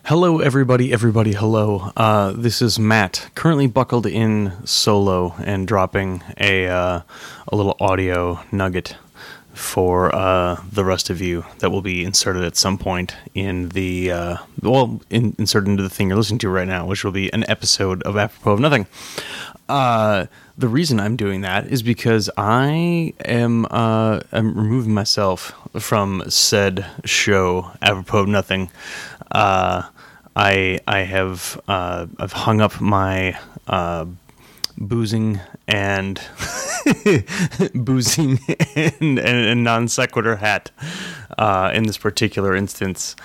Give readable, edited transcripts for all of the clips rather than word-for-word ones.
Hello, everybody, hello. This is Matt, currently buckled in solo and dropping a little audio nugget for the rest of you that will be inserted at some point in the, inserted into the thing you're listening to right now, which will be an episode of Apropos of Nothing. The reason I'm doing that is because I'm removing myself from said show, Apropos of Nothing. I've hung up my boozing and non sequitur hat in this particular instance.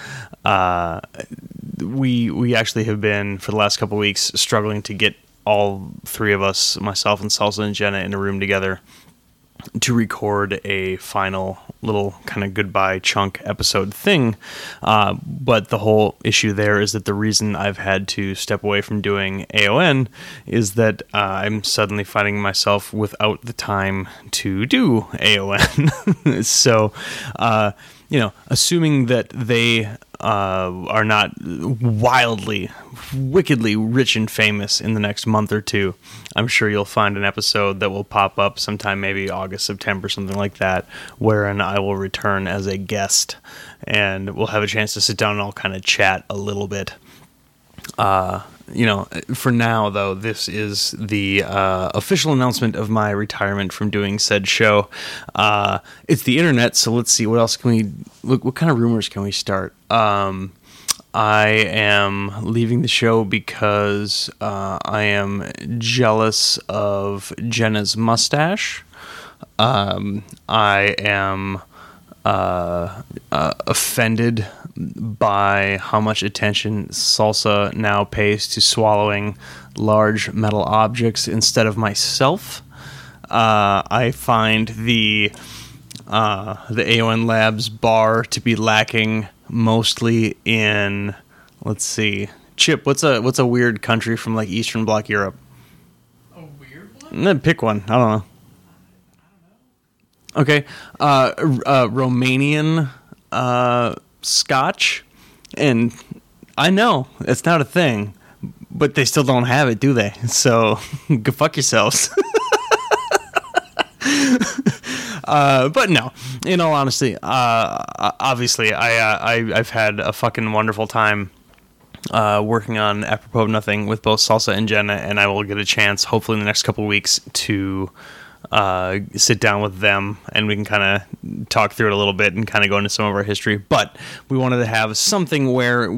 We actually have been for the last couple of weeks struggling to get all three of us, myself and Salsa and Jenna, in a room together to record a final little kind of goodbye chunk episode thing. But the whole issue there is that the reason I've had to step away from doing AON is that I'm suddenly finding myself without the time to do AON. So, assuming that they are not wickedly rich and famous in the next month or two, I'm sure you'll find an episode that will pop up sometime, maybe August, September, something like that, wherein I will return as a guest, and we'll have a chance to sit down and all kind of chat a little bit. For now, though, this is the official announcement of my retirement from doing said show. It's the internet, so let's see, what else can we... What kind of rumors can we start? I am leaving the show because I am jealous of Jenna's mustache. I am offended by how much attention Salsa now pays to swallowing large metal objects instead of myself. I find the AON Labs bar to be lacking mostly in, let's see, Chip, what's a weird country from like Eastern Bloc Europe? A weird one? Pick one. I don't know. Okay, Romanian Scotch, and I know it's not a thing, but they still don't have it, do they? So go fuck yourselves. But no, in all honesty, obviously, I've had a fucking wonderful time working on Apropos of Nothing with both Salsa and Jenna, and I will get a chance, hopefully in the next couple of weeks, to sit down with them, and we can kind of talk through it a little bit and kind of go into some of our history. But we wanted to have something where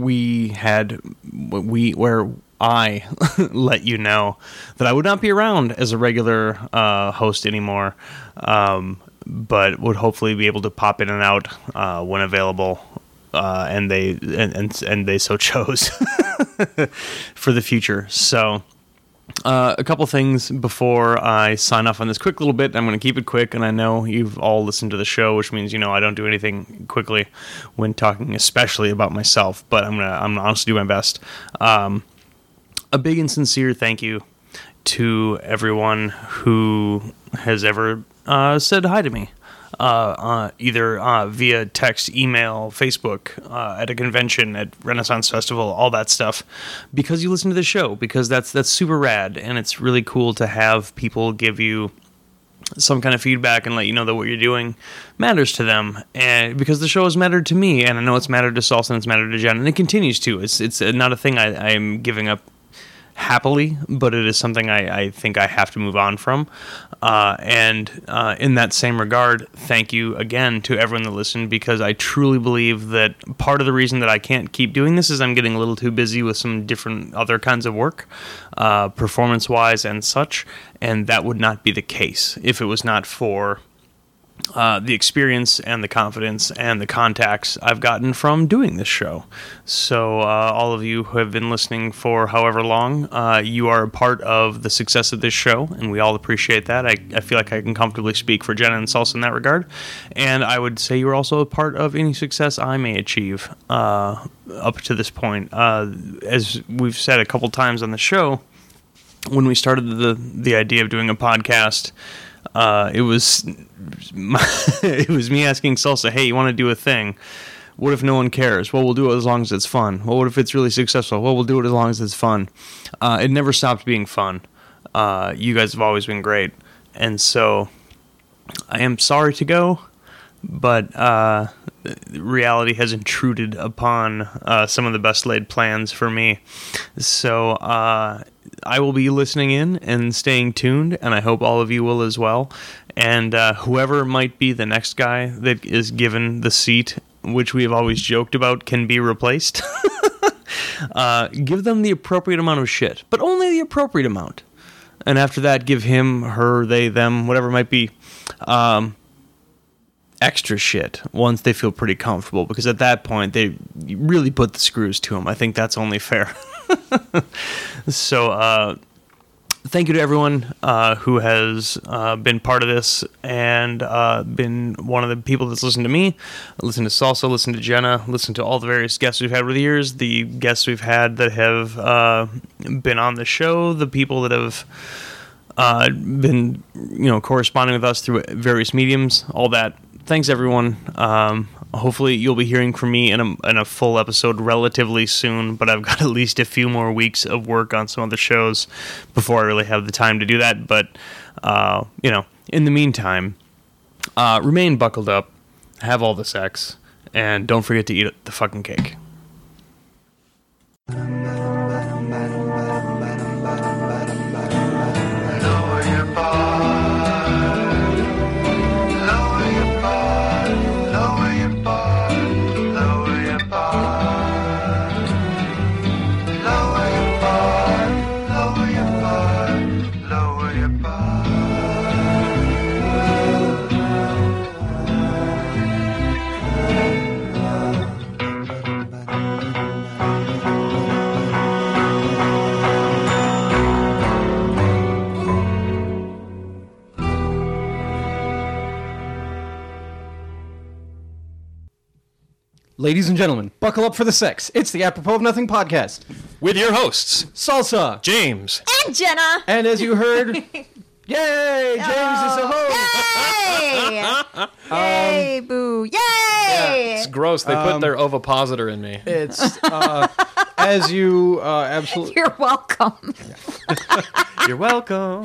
I let you know that I would not be around as a regular host anymore, but would hopefully be able to pop in and out when available, and they so chose for the future. So a couple things before I sign off on this quick little bit. I'm going to keep it quick, and I know you've all listened to the show, which means I don't do anything quickly when talking, especially about myself. But I'm gonna honestly do my best. A big and sincere thank you to everyone who has ever said hi to me, either via text, email, Facebook, at a convention, at Renaissance Festival, all that stuff, because you listen to the show, because that's super rad, and it's really cool to have people give you some kind of feedback and let you know that what you're doing matters to them, and because the show has mattered to me, and I know it's mattered to Salsa, and it's mattered to Jen, and it continues to. It's not a thing I'm giving up happily, but it is something I think I have to move on from. And in that same regard, thank you again to everyone that listened, because I truly believe that part of the reason that I can't keep doing this is I'm getting a little too busy with some different other kinds of work, performance-wise and such, and that would not be the case if it was not for the experience and the confidence and the contacts I've gotten from doing this show. So all of you who have been listening for however long, you are a part of the success of this show, and we all appreciate that. I feel like I can comfortably speak for Jenna and Salsa in that regard, and I would say you're also a part of any success I may achieve up to this point. As we've said a couple times on the show, when we started the idea of doing a podcast, it was me asking Salsa, hey, you want to do a thing? What if no one cares? Well, we'll do it as long as it's fun. Well, what if it's really successful? Well, we'll do it as long as it's fun. It never stopped being fun. You guys have always been great. And so I am sorry to go, but reality has intruded upon some of the best laid plans for me. So I will be listening in and staying tuned, and I hope all of you will as well. And whoever might be the next guy that is given the seat, which we have always joked about can be replaced, give them the appropriate amount of shit, but only the appropriate amount. And after that, give him, her, they, them, whatever it might be, extra shit once they feel pretty comfortable, because at that point, they really put the screws to them. I think that's only fair. So, thank you to everyone who has been part of this and been one of the people that's listened to me, listened to Salsa, listened to Jenna, listened to all the various guests we've had over the years, the guests we've had that have been on the show, the people that have been, corresponding with us through various mediums, all that. Thanks, everyone. Hopefully you'll be hearing from me in a full episode relatively soon, but I've got at least a few more weeks of work on some other shows before I really have the time to do that. But, in the meantime, remain buckled up, have all the sex, and don't forget to eat the fucking cake. Ladies and gentlemen, buckle up for the sex. It's the Apropos of Nothing podcast. With your hosts, Salsa. James. And Jenna. And as you heard, yay, James is the host. Yay! Yay, boo. Yay! It's gross. They put their ovipositor in me. It's, as you absolutely... You're welcome. You're welcome.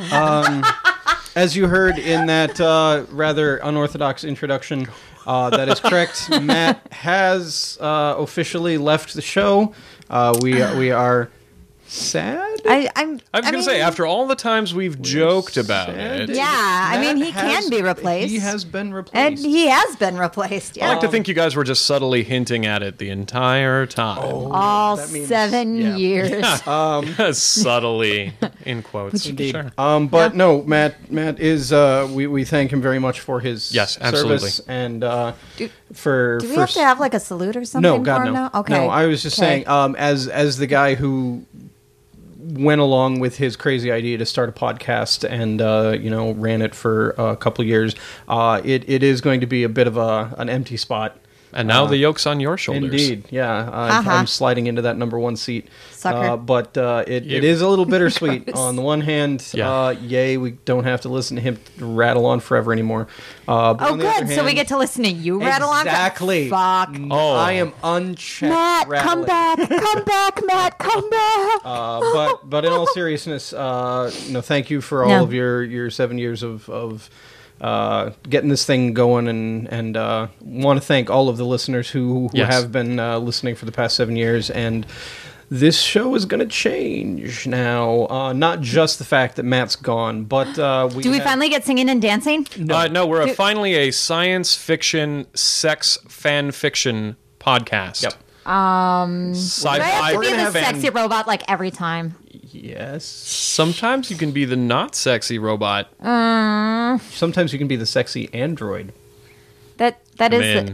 As you heard in that rather unorthodox introduction, that is correct. Matt has officially left the show. We are sad. I was going to say, after all the times we've joked about it. Yeah, I mean, he can be replaced. He has been replaced. And he has been replaced, yeah. I like to think you guys were just subtly hinting at it the entire time. All 7 years. Subtly, in quotes. Indeed. Sure. But no, Matt is, we thank him very much for his service. And do we have to have like a salute or something no, God, for him no. now? Okay. No, I was just saying, as the guy who went along with his crazy idea to start a podcast and ran it for a couple of years, it is going to be a bit of an empty spot. And now the yoke's on your shoulders. Indeed, yeah. I'm sliding into that number one seat. Sucker. But it is a little bittersweet. On the one hand, yay, we don't have to listen to him rattle on forever anymore. Oh, good. So we get to listen to you rattle on? Exactly. Fuck. Oh. I am unchecked Matt, rattling. come back. Come back, Matt. Come back. But in all seriousness, thank you for all of your 7 years of getting this thing going, and want to thank all of the listeners who have been listening for the past 7 years. And this show is going to change now. Not just the fact that Matt's gone, but do we finally get singing and dancing? No, we're finally a science fiction, sex fan fiction podcast. Yep. Sci-fi. Do I have to be the fan- sexy robot like every time? Yes. Sometimes you can be the not sexy robot. Sometimes you can be the sexy android. That is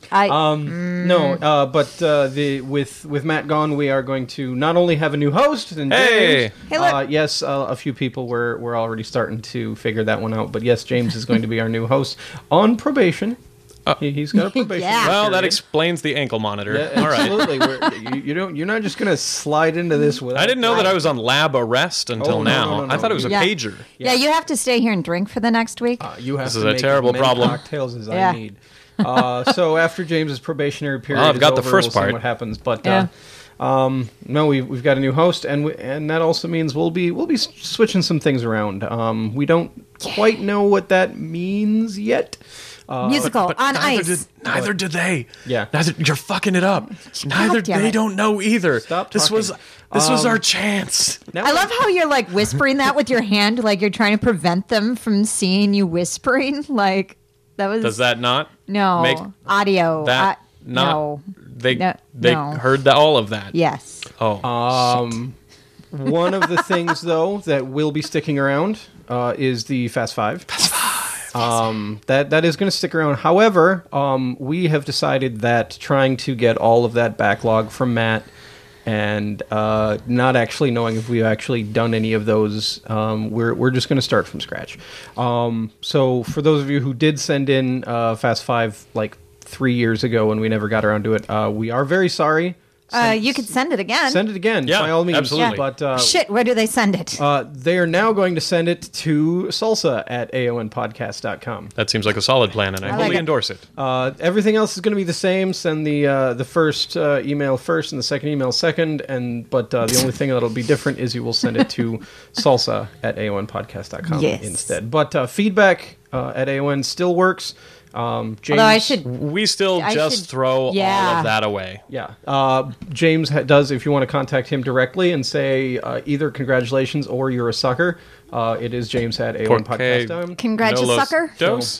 With Matt gone, we are going to not only have a new host and Hey! James, Hey, look. yes, a few people were already starting to figure that one out, but yes, James is going to be our new host on probation. He's got a probation. Yeah. Well, that period. explains the ankle monitor. Yeah, All right. absolutely. You're not just going to slide into this without. I didn't know that I was on lab arrest until now. no. I thought it was a Yeah. pager. Yeah, you have to stay here and drink for the next week. You have This to is a make terrible as many problem. cocktails as Yeah. I need. So after James's probationary period, I've got is the over, first we'll see part. what happens. But Yeah. no, we've got a new host, and that also means we'll be switching some things around. We don't quite know what that means yet. Musical on ice. Neither did they. Yeah. You're fucking it up. Neither damn they it. don't know either. Stop This talking. was our chance. Now I love how you're like whispering that with your hand, like you're trying to prevent them from seeing you whispering. Like that was Does that not no make audio. that not no. they No, they no. heard all of that? Yes. Oh. one of the things though that will be sticking around is the Fast Five. That is going to stick around. However, we have decided that trying to get all of that backlog from Matt and not actually knowing if we've actually done any of those, we're just going to start from scratch. So for those of you who did send in Fast Five like 3 years ago and we never got around to it, we are very sorry. You could send it again. Send it again, Yeah, by all means. absolutely. But Shit, where do they send it? they are now going to send it to salsa at aonpodcast.com. That seems like a solid plan, and I like fully it. endorse it. Everything else is going to be the same. Send the first email first and the second email second. But the only thing that'll be different is you will send it to salsa at aonpodcast.com Yes. instead. But feedback at AON still works. James, Although I should. We still I just should- throw all yeah. of that away. Yeah. James does, if you want to contact him directly and say either congratulations or you're a sucker, it is James at aonpodcast.com. Congratulations. Dos.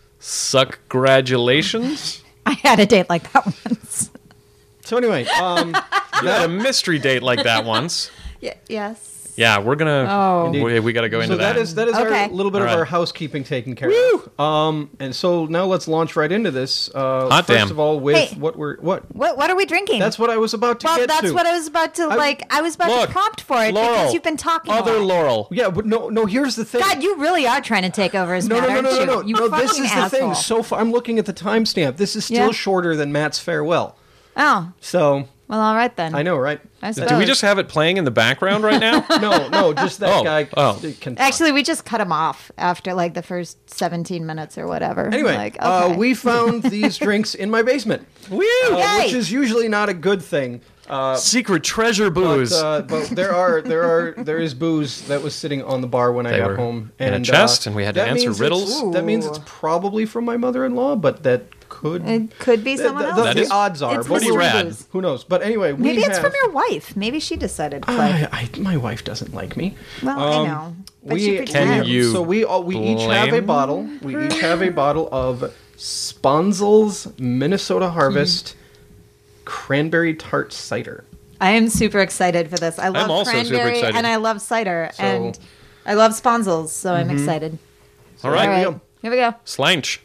Suck-gratulations. I had a date like that once. So anyway, You had a mystery date like that once. Yes. Yeah, we're gonna. Oh. We got to go into so that is Okay. our little bit All of right. our housekeeping taken care of. And so now let's launch right into this. Hot first damn. of all, with Hey. what. What are we drinking? That's what I was about to well, get that's to. what I was about to I was about Look, to prompt for it Laurel, because you've been talking. a Other lot. Laurel. Yeah, but no. Here's the thing. God, you really are trying to take over his no, Matt, no, aren't no, you? no. You No, this fucking is the thing. asshole. So far, I'm looking at the timestamp. This is still Yeah. shorter than Matt's farewell. Oh, So well, all right then. I know, right? I Do we suppose. just have it playing in the background right now? No, just that Oh, guy. oh. Can Actually, we just cut him off after like the first 17 minutes or whatever. Anyway, like, okay. we found these drinks in my basement, Woo! Yay! which is usually not a good thing. Secret treasure booze. But there is booze that was sitting on the bar when I They got were home, in a chest, and we had to that answer means riddles. That means it's probably from my mother-in-law, but that could It could be someone else. That the is odds are It's but pretty mystery rad. booze. who knows? But anyway, Maybe we it's have, from your wife. Maybe she decided to play. my wife doesn't like me. Well, I know. But she We pretends. you so we each have a blame? bottle. We each have a bottle of Sponzel's Minnesota Harvest cranberry tart cider. I am super excited for this. I love also super cranberry excited. and I love cider So- and I love Sponzels, so I'm excited. All right. All we right, go. here we go. Slanch.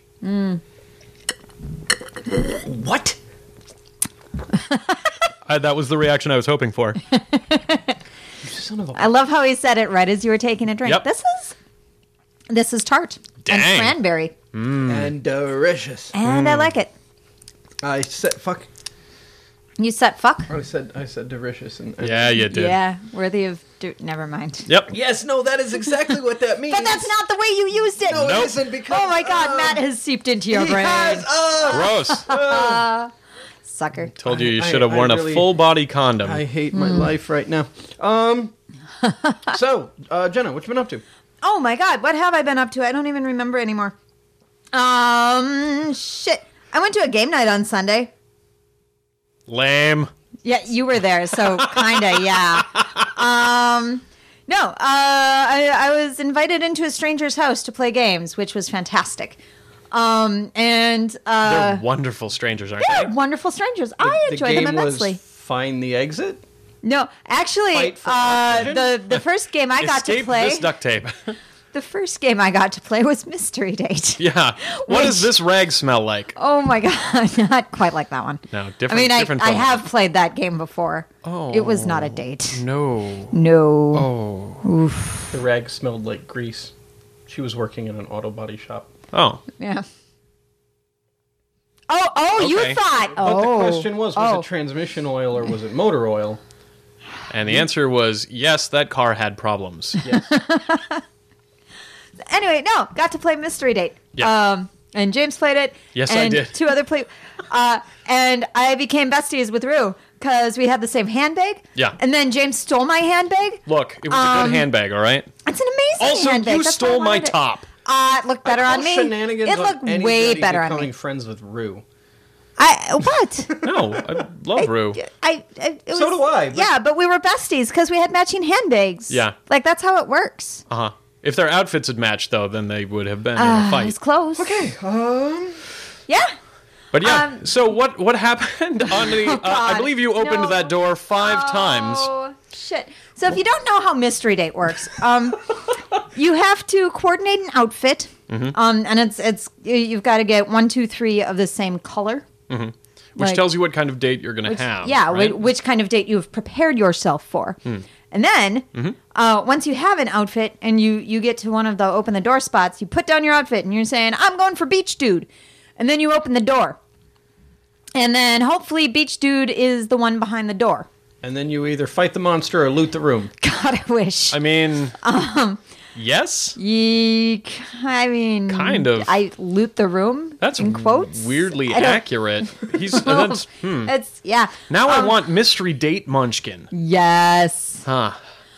What? That was the reaction I was hoping for. Son of a I love how he said it right as you were taking a drink. Yep. This is tart Dang. and cranberry, and delicious. and I like it. I said fuck. You said fuck. I said delicious and Yeah, you did. Yeah, worthy of. Never mind. Yep. Yes, no, that is exactly what that means. But that's not the way you used it. No, Nope. it isn't because. Oh my God, Matt has seeped into your He brain. has, Gross. Sucker. Told you you I- should have I worn really- a full body condom. I hate my life right now. So, Jenna, what you been up to? Oh my God, what have I been up to? I don't even remember anymore. Shit. I went to a game night on Sunday. Lame. Yeah, you were there, so kinda, yeah. No, I was invited into a stranger's house to play games, which was fantastic. And They're wonderful strangers, aren't they're they? wonderful strangers. I enjoyed them immensely. Was find the exit. No, actually, Fight for oxygen? the first game I got to Escape play, this duct tape. the first game I got to play was Mystery Date. Yeah. What does Which- this rag smell like? Oh my God, not quite like that one. No, I different. mean, different I film. have played that game before. Oh. It was not a date. No. No. Oh. The rag smelled like grease. She was working in an auto body shop. Oh. Yeah. Oh, you Okay. thought. But Oh. the question was Oh. it transmission oil or was it motor oil? And the answer was yes, that car had problems. Yes. Anyway, no, got to play Mystery Date. Yeah. and James played it. Yes, and I did. 2 other played. And I became besties with Rue because we had the same handbag. Yeah. And then James stole my handbag. Look, it was a good handbag, all right? It's an amazing Also, handbag. you That's why I stole my wanted it. top. It looked better on me. Shenanigans It looked way better on becoming me. friends with Rue. What? No, I love Rue. It was, So do I, but- Yeah, but we were besties because we had matching handbags. Yeah. Like, that's how it works. Uh-huh. If their outfits had matched, though, then they would have been in a It fight. was close. Okay. Yeah. But yeah, so what happened on the... I God, believe you opened no. that door 5 times. Oh, shit. So if you don't know how Mystery Date works, you have to coordinate an outfit, Mm-hmm. and it's you've got to get 1, 2, 3 of the same color. Which like- tells you what kind of date you're going to have. Yeah, right? which kind of date you've prepared yourself for. And then, once you have an outfit and you get to one of the open the door spots, you put down your outfit and you're saying, I'm going for Beach Dude. And then you open the door. And then hopefully Beach Dude is the one behind the door. And then you either fight the monster or loot the room. God, I wish. I mean... yes? I mean... Kind of. I loot the room, That's in quotes. weirdly I don't- accurate. That's, It's, yeah. Now I want mystery date Munchkin. Yes. Huh.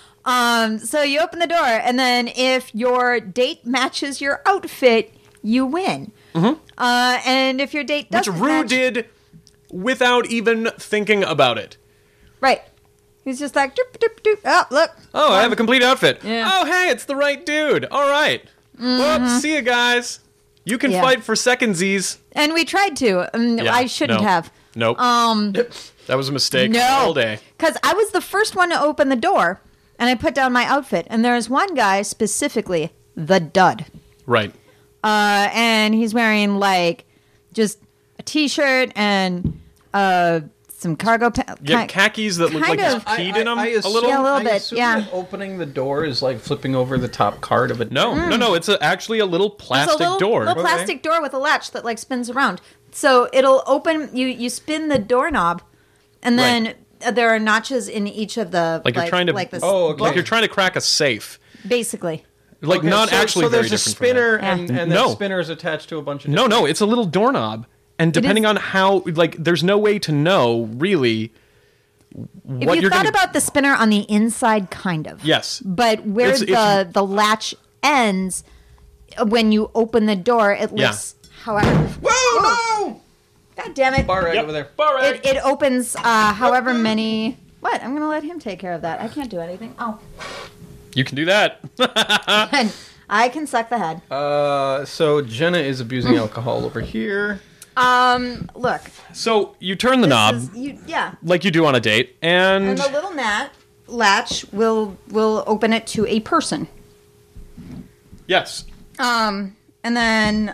So you open the door, and then if your date matches your outfit, you win. And if your date Which doesn't Rue match, did without even thinking about it. right? He's just like, doop, doop, doop. Oh, look. Oh, I have a complete outfit. Yeah. Oh, hey, it's the right dude. All right. Well, see you guys. You can Yeah. fight for secondsies. And we tried to. Yeah, I shouldn't no. have. Nope. That was a mistake all No. day. Because I was the first one to open the door, and I put down my outfit. And there's one guy specifically, the dud. Right. And he's wearing, like, just a T-shirt and some cargo pants. Get khakis that look like kind he's of. peed in them a assume- little. Yeah, a little I bit, assume yeah. that opening the door is like flipping over the top card of a No, it's actually a little plastic It's a little, door. little plastic door with a latch that like spins around. So it'll open. You spin the doorknob, and then there are notches in each of the Like you're trying to- like this. Oh, okay. Like you're trying to crack a safe. Basically. Like Okay, not actually so very there's a different from spinner, that. and No. that spinner is attached to a bunch of No, it's a little doorknob. And depending is- on how, like, there's no way to know, really, If what you you're thought going to... about the spinner on the inside, kind of. Yes. But where It's- the latch ends, when you open the door, it Yeah. looks however. Whoa, no! God damn it! Bar rag Yep. over there. All right. It opens however many. What? I'm gonna let him take care of that. I can't do anything. Oh, You can do that. I can suck the head. So Jenna is abusing alcohol over here. Look. So you turn the knob, Yeah. like you do on a date, and... And the little latch will open it to a person. Yes. And then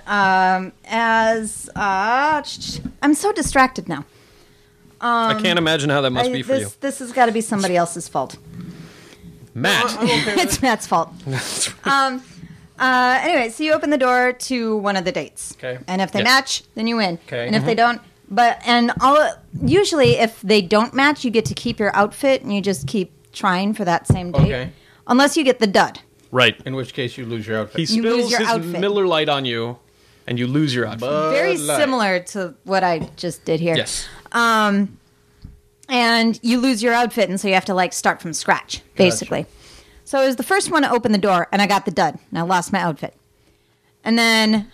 as I'm so distracted now. I can't imagine how that must be for you. This has got to be somebody else's fault. Matt. It's Matt's fault. Anyway, so you open the door to one of the dates. Okay. And if they Yeah. match, then you win. Okay. And if they don't, usually if they don't match, you get to keep your outfit and you just keep trying for that same date. Okay. Unless you get the dud. Right. In which case you lose your outfit. He You lose spills your his outfit. Miller Lite on you, and you lose your outfit. Very Light. similar to what I just did here. Yes. And you lose your outfit, and so you have to like start from scratch, basically. So I was the first one to open the door, and I got the dud, and I lost my outfit. And then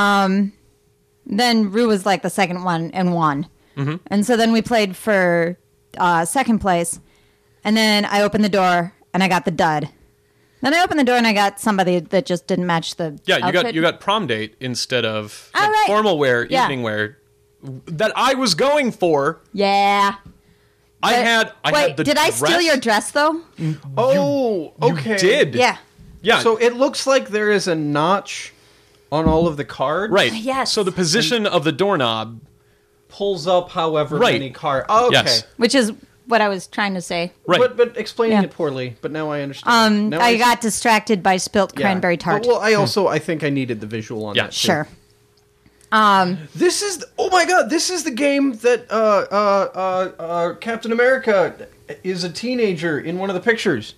Rue was like the second one and won. Mm-hmm. And so then we played for second place, and then I opened the door, and I got the dud. Then I opened the door, and I got somebody that just didn't match the Yeah, outfit. you got prom date instead of All like, right. formal wear, Yeah. evening wear that I was going for. Yeah. I had Wait, the did I dress. steal your dress, though? Oh, okay. You did. Yeah. Yeah. So it looks like there is a notch on all of the cards. right. Yes. So the position of the doorknob. Pulls up however Right. many cards. Okay. Yes. Which is what I was trying to say. Right. But explaining Yeah. it poorly. But now I understand. Now I got distracted by spilt yeah. cranberry tart. Well, I think I needed the visual on Yeah. that. Too. Sure. This is oh my god! This is the game that Captain America is a teenager in one of the pictures.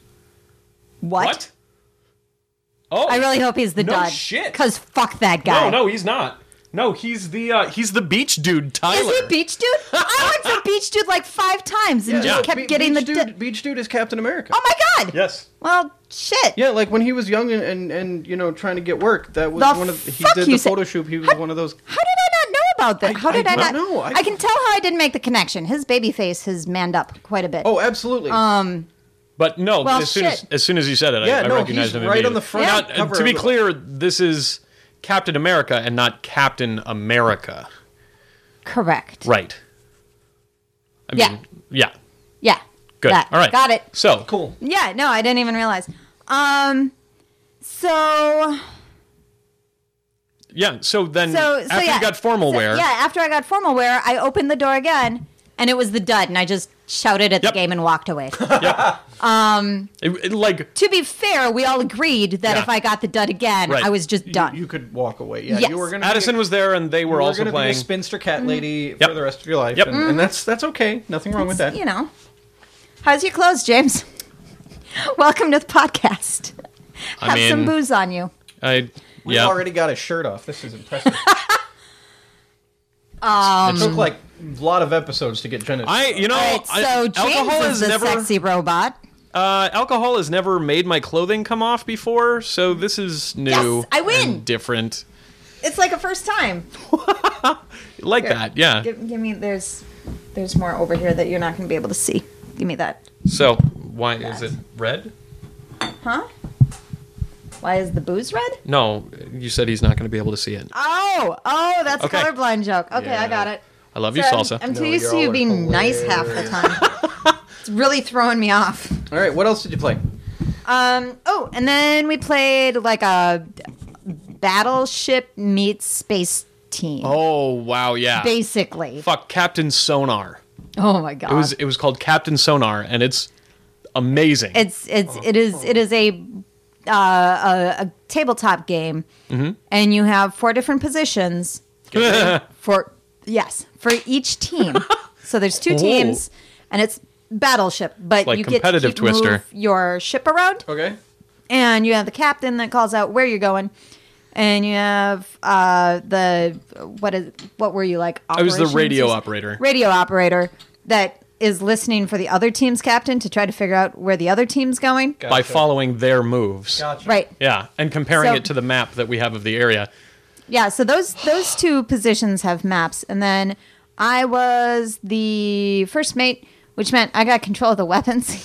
What? Oh. I really hope he's the No dud. shit. Because fuck that guy. No, he's not. No, he's the beach dude, Tyler. Is he Beach Dude? I went for Beach Dude like 5 times and just kept getting Beach the... dude. Beach Dude is Captain America. Oh my God! Yes. Well, shit. Yeah, like when he was young and trying to get work, that was The one of he fuck did you the say- photo shoot. He was one of those. How did I not know about that? How did I don't not know. I can tell how I didn't make the connection. His baby face has manned up quite a bit. Oh, absolutely. But no, Well, as soon as you said it, Yeah, I no, recognized he's him right on immediately. the front Yeah. cover. To be of the- clear, this is Captain America and not Captain America. Correct. Right. I Yeah. mean, yeah. Yeah. Good. That. All right. Got it. So, Cool. Yeah, no, I didn't even realize. So yeah. So then, So after yeah. you got formal So, wear, Yeah, after I got formal wear, I opened the door again, and it was the dud, and I just shouted at Yep. the game and walked away. like, To be fair, we all agreed that Yeah. if I got the dud again, Right. I was just done. You could walk away. Yeah, Yes. you were going to. Addison was there, and they were also going to be playing. a spinster cat lady Yep. for the rest of your life, Yep. and that's okay. Nothing wrong with that. You know. How's your clothes, James? Welcome to the podcast. I Have some mean, booze on you. We've yeah. already got his shirt off. This is impressive. It took like a lot of episodes to get Jenna. All right, so James alcohol is has the never sexy robot. alcohol has never made my clothing come off before, so this is new. Yes, I win. And different. It's like a first time. Like Here, that, yeah. Give me. There's more over here that you're not going to be able to see. Give me that. So why is it red? Huh? Why is the booze red? No, you said he's not going to be able to see it. Oh, that's Okay. a colorblind joke. Okay, I got it. I love you, So salsa. I'm too No, used to y'all you are being nice half the time. It's really throwing me off. All right, what else did you play? Oh, and then we played like a battleship meets space team. Oh wow, yeah. Basically. Fuck Captain Sonar. Oh my god. It was called Captain Sonar, and it's amazing. It is a tabletop game, and you have 4 different positions for each team. So there's 2 teams, and it's battleship, but like you get to competitive keep Twister. move your ship around, Okay. and you have the captain that calls out where you're going, and you have what were you like? I was the operations radio or- operator. Radio operator that is listening for the other team's captain to try to figure out where the other team's going. Gotcha. By following their moves. Gotcha. Right. Yeah, and comparing So- it to the map that we have of the area. Yeah, so those 2 positions have maps, and then I was the first mate, which meant I got control of the weapons.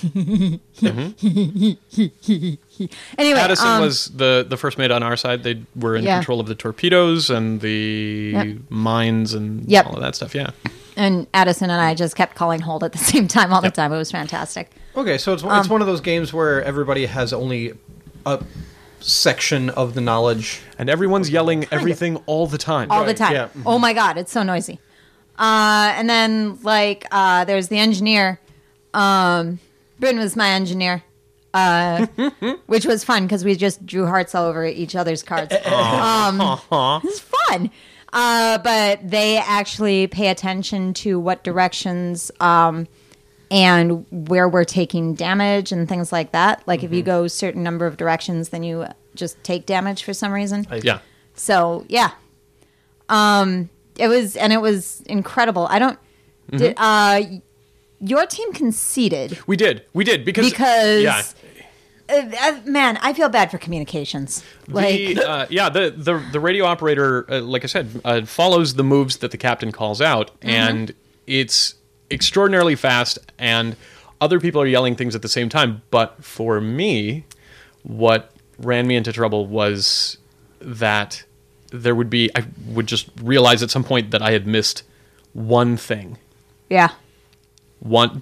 Anyway, Addison was the first mate on our side. They were in Yeah. control of the torpedoes and the Yep. mines and Yep. all of that stuff, yeah. and Addison and I just kept calling hold at the same time all the time. It was fantastic. Okay, so it's one of those games where everybody has only a section of the knowledge. And everyone's yelling everything all the time. All the time. yeah. Oh my god, it's so noisy. And then there's the engineer. Bryn was my engineer. Which was fun because we just drew hearts all over each other's cards. It was fun. But they actually pay attention to what directions and where we're taking damage and things like that. Like if you go a certain number of directions, then you just take damage for some reason. Yeah. So yeah, it was incredible. I don't. Did, your team conceded We did because yeah. Man, I feel bad for communications. The radio operator, like I said, follows the moves that the captain calls out, and it's extraordinarily fast, and other people are yelling things at the same time. But for me, what ran me into trouble was that I would just realize at some point that I had missed one thing. Yeah. One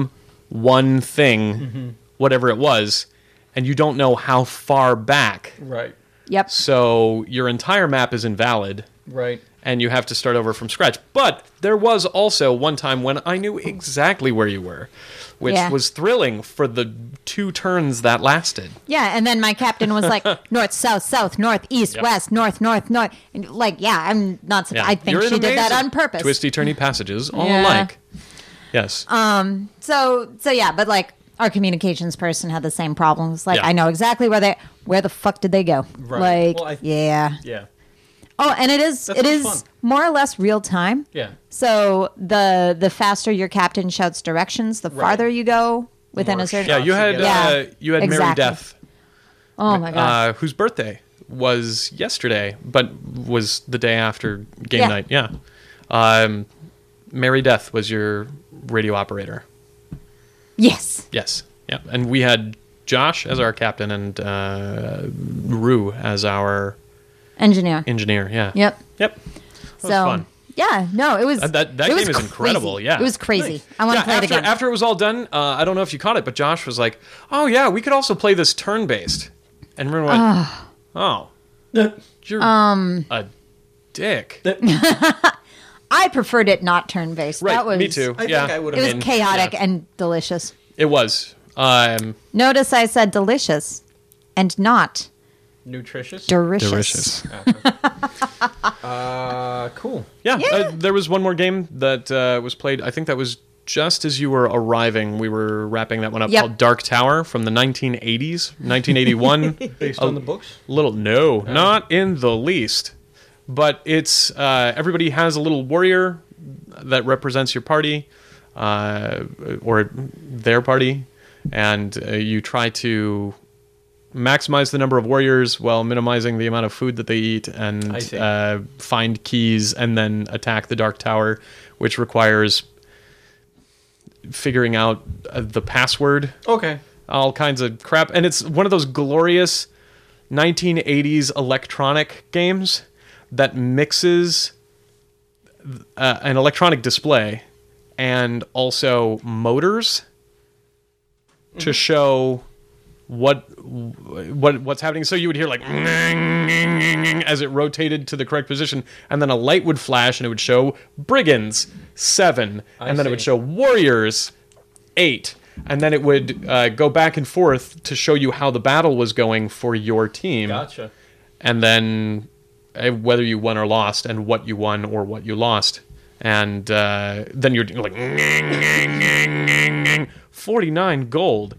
thing, whatever it was, and you don't know how far back. Right. Yep. So your entire map is invalid, Right. and you have to start over from scratch. But there was also one time when I knew exactly where you were, which Yeah. was thrilling for the 2 turns that lasted. Yeah, and then my captain was like north, south, south, north, east, Yep. west, north, north, north. And I'm not. Yeah. I think You're in she a did that maze on of purpose. Twisty, turny passages, all Yeah. alike. Yes. So yeah, but our communications person had the same problems. Yeah. I know exactly where the fuck did they go? Right. Well, Yeah. Yeah. Oh, and it is fun. more or less real time. Yeah. So the faster your captain shouts directions, the farther you go within More a certain. Yeah, you had Mary exactly. Death, Oh my gosh. whose birthday was yesterday, but was the day after game Yeah. night. Yeah. Mary Death was your radio operator. Yes. Yes. Yeah. And we had Josh as our captain and Rue as our Engineer. engineer. Yeah. Yep. Yep. That was fun. Yeah, no, it was That it game was is crazy. incredible. Yeah. It was crazy. I want to play it again. After it was all done, I don't know if you caught it, but Josh was like, "Oh yeah, we could also play this turn-based," and everyone went, "Oh, you're a dick." I preferred it not turn based. Right, That was me too. I yeah, think I would It have was chaotic and delicious. It was. Notice I said delicious and not nutritious. delicious. Cool. Yeah, there was one more game that was played. I think that was just as you were arriving. We were wrapping that one up Yep. called Dark Tower from the 1980s, 1981. Based on the books. Not in the least. But it's everybody has a little warrior that represents your party or their party, and you try to maximize the number of warriors while minimizing the amount of food that they eat, and find keys and then attack the Dark Tower, which requires figuring out the password. Okay. All kinds of crap. And it's one of those glorious 1980s electronic games that mixes an electronic display and also motors to show what's happening. So you would hear like as it rotated to the correct position, and then a light would flash and it would show brigands 7, and then it would show warriors 8, and then it would go back and forth to show you how the battle was going for your team. Gotcha. And then whether you won or lost, and what you won or what you lost. And then you're like 49 gold.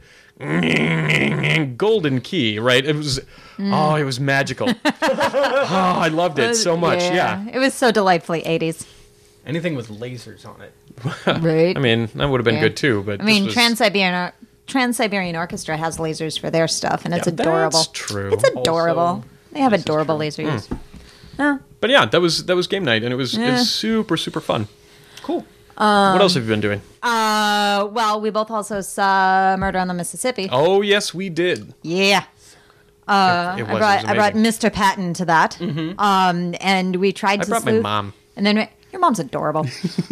Golden key, right? It was it was magical. I loved it so much. Yeah. It was so delightfully 80s. Anything with lasers on it. Right. I mean, that would have been Yeah. good too, but I mean, this was, Trans-Siberian Orchestra has lasers for their stuff, and it's adorable. That's true. It's adorable. Also, They have adorable lasers. But yeah, that was game night, and it was super fun. Cool. What else have you been doing? Well, we both also saw Murder on the Mississippi. Oh yes, we did. Yeah. It was I brought amazing. Mr. Patton to that. And we tried I to brought my sleuth. mom. And then your mom's adorable.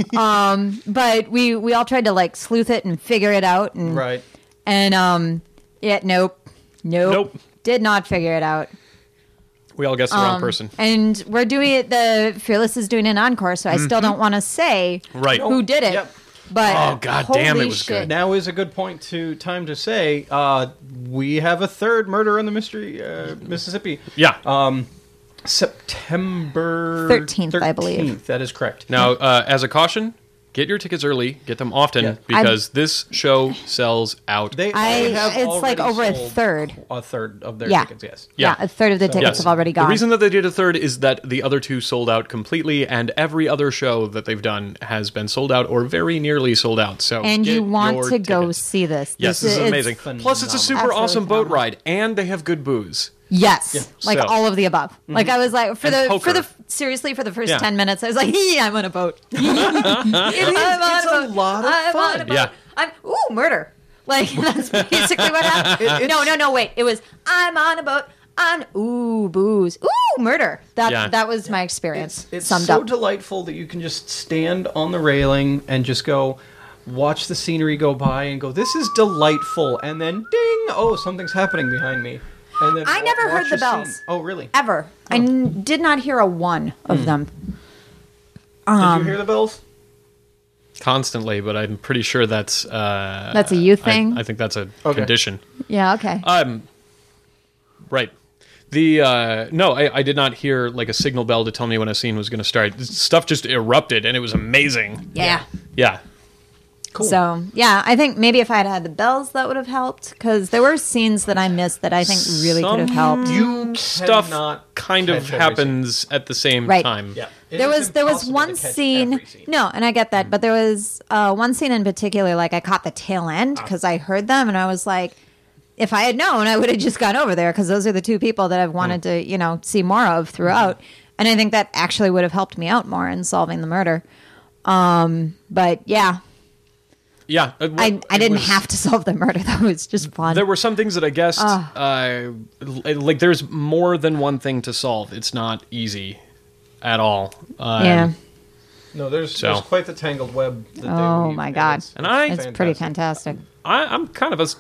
But we all tried to like sleuth it and figure it out. And, Right. And nope. Did not figure it out. We all guessed the wrong person. And we're doing it. The Fearless is doing an encore, so I still don't want to say Right. who did it. Yep. But Oh, God damn, it holy was shit. good. Now is a good time to say we have a third Murder in the Mystery Mississippi. Yeah. September 13th, I believe. That is correct. Now, as a caution, get your tickets early. Get them often, Yeah. because this show sells out. They have It's like already over a sold third. A third of their Yeah. tickets, yes. Yeah, a third of the tickets Yes. have already gone. The reason that they did a third is that the other two sold out completely, and every other show that they've done has been sold out or very nearly sold out. So and get you want your to go tickets. see this. Yes, this is it's- amazing. Plus, it's a super Absolutely awesome boat phenomenal. ride, and they have good booze. Yes, like So- all of the above. Like I was like for And the poker. seriously for the first Yeah. 10 minutes I was like, I'm on a boat. I'm on a lot of I'm on fun. a boat. Yeah. I'm murder. Like that's basically what happened. No, wait. It was I'm on a boat. I'm booze. Murder. That was my experience. It's summed so up. delightful that you can just stand on the railing and just go watch the scenery go by and go, this is delightful. And then ding, oh, something's happening behind me. And then I never heard watch the a bells. scene. Oh, really? Ever. I did not hear a one of them. Did you hear the bells? Constantly, but I'm pretty sure that's That's a you thing? I think that's a Okay. condition. Yeah. Okay. Right. The no, I did not hear like a signal bell to tell me when a scene was going to start. Stuff just erupted, and it was amazing. yeah. Yeah. Cool. So, yeah, I think maybe if I had the bells, that would have helped. Because there were scenes that I missed that I think really could have helped. You Stuff cannot kind of catch every happens at the same Right. time. Yeah. There was one scene. No, and I get that, but there was one scene in particular. Like I caught the tail end because I heard them, and I was like, if I had known, I would have just gone over there because those are the two people that I've wanted to, see more of throughout. And I think that actually would have helped me out more in solving the murder. But yeah, Yeah, I didn't have to solve the murder though. It was just fun. There were some things that I guessed, like there's more than one thing to solve. It's not easy at all. Yeah. No, there's So. quite the tangled web. That they Oh weave, my and God. it's- And I- It's pretty fantastic. I'm kind of a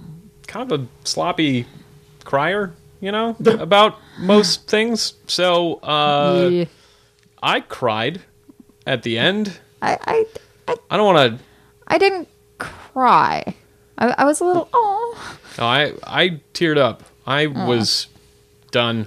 sloppy crier, about most things. So Yeah. I cried at the end. I I don't want to. I didn't cry. I was a little No, I teared up. I was done.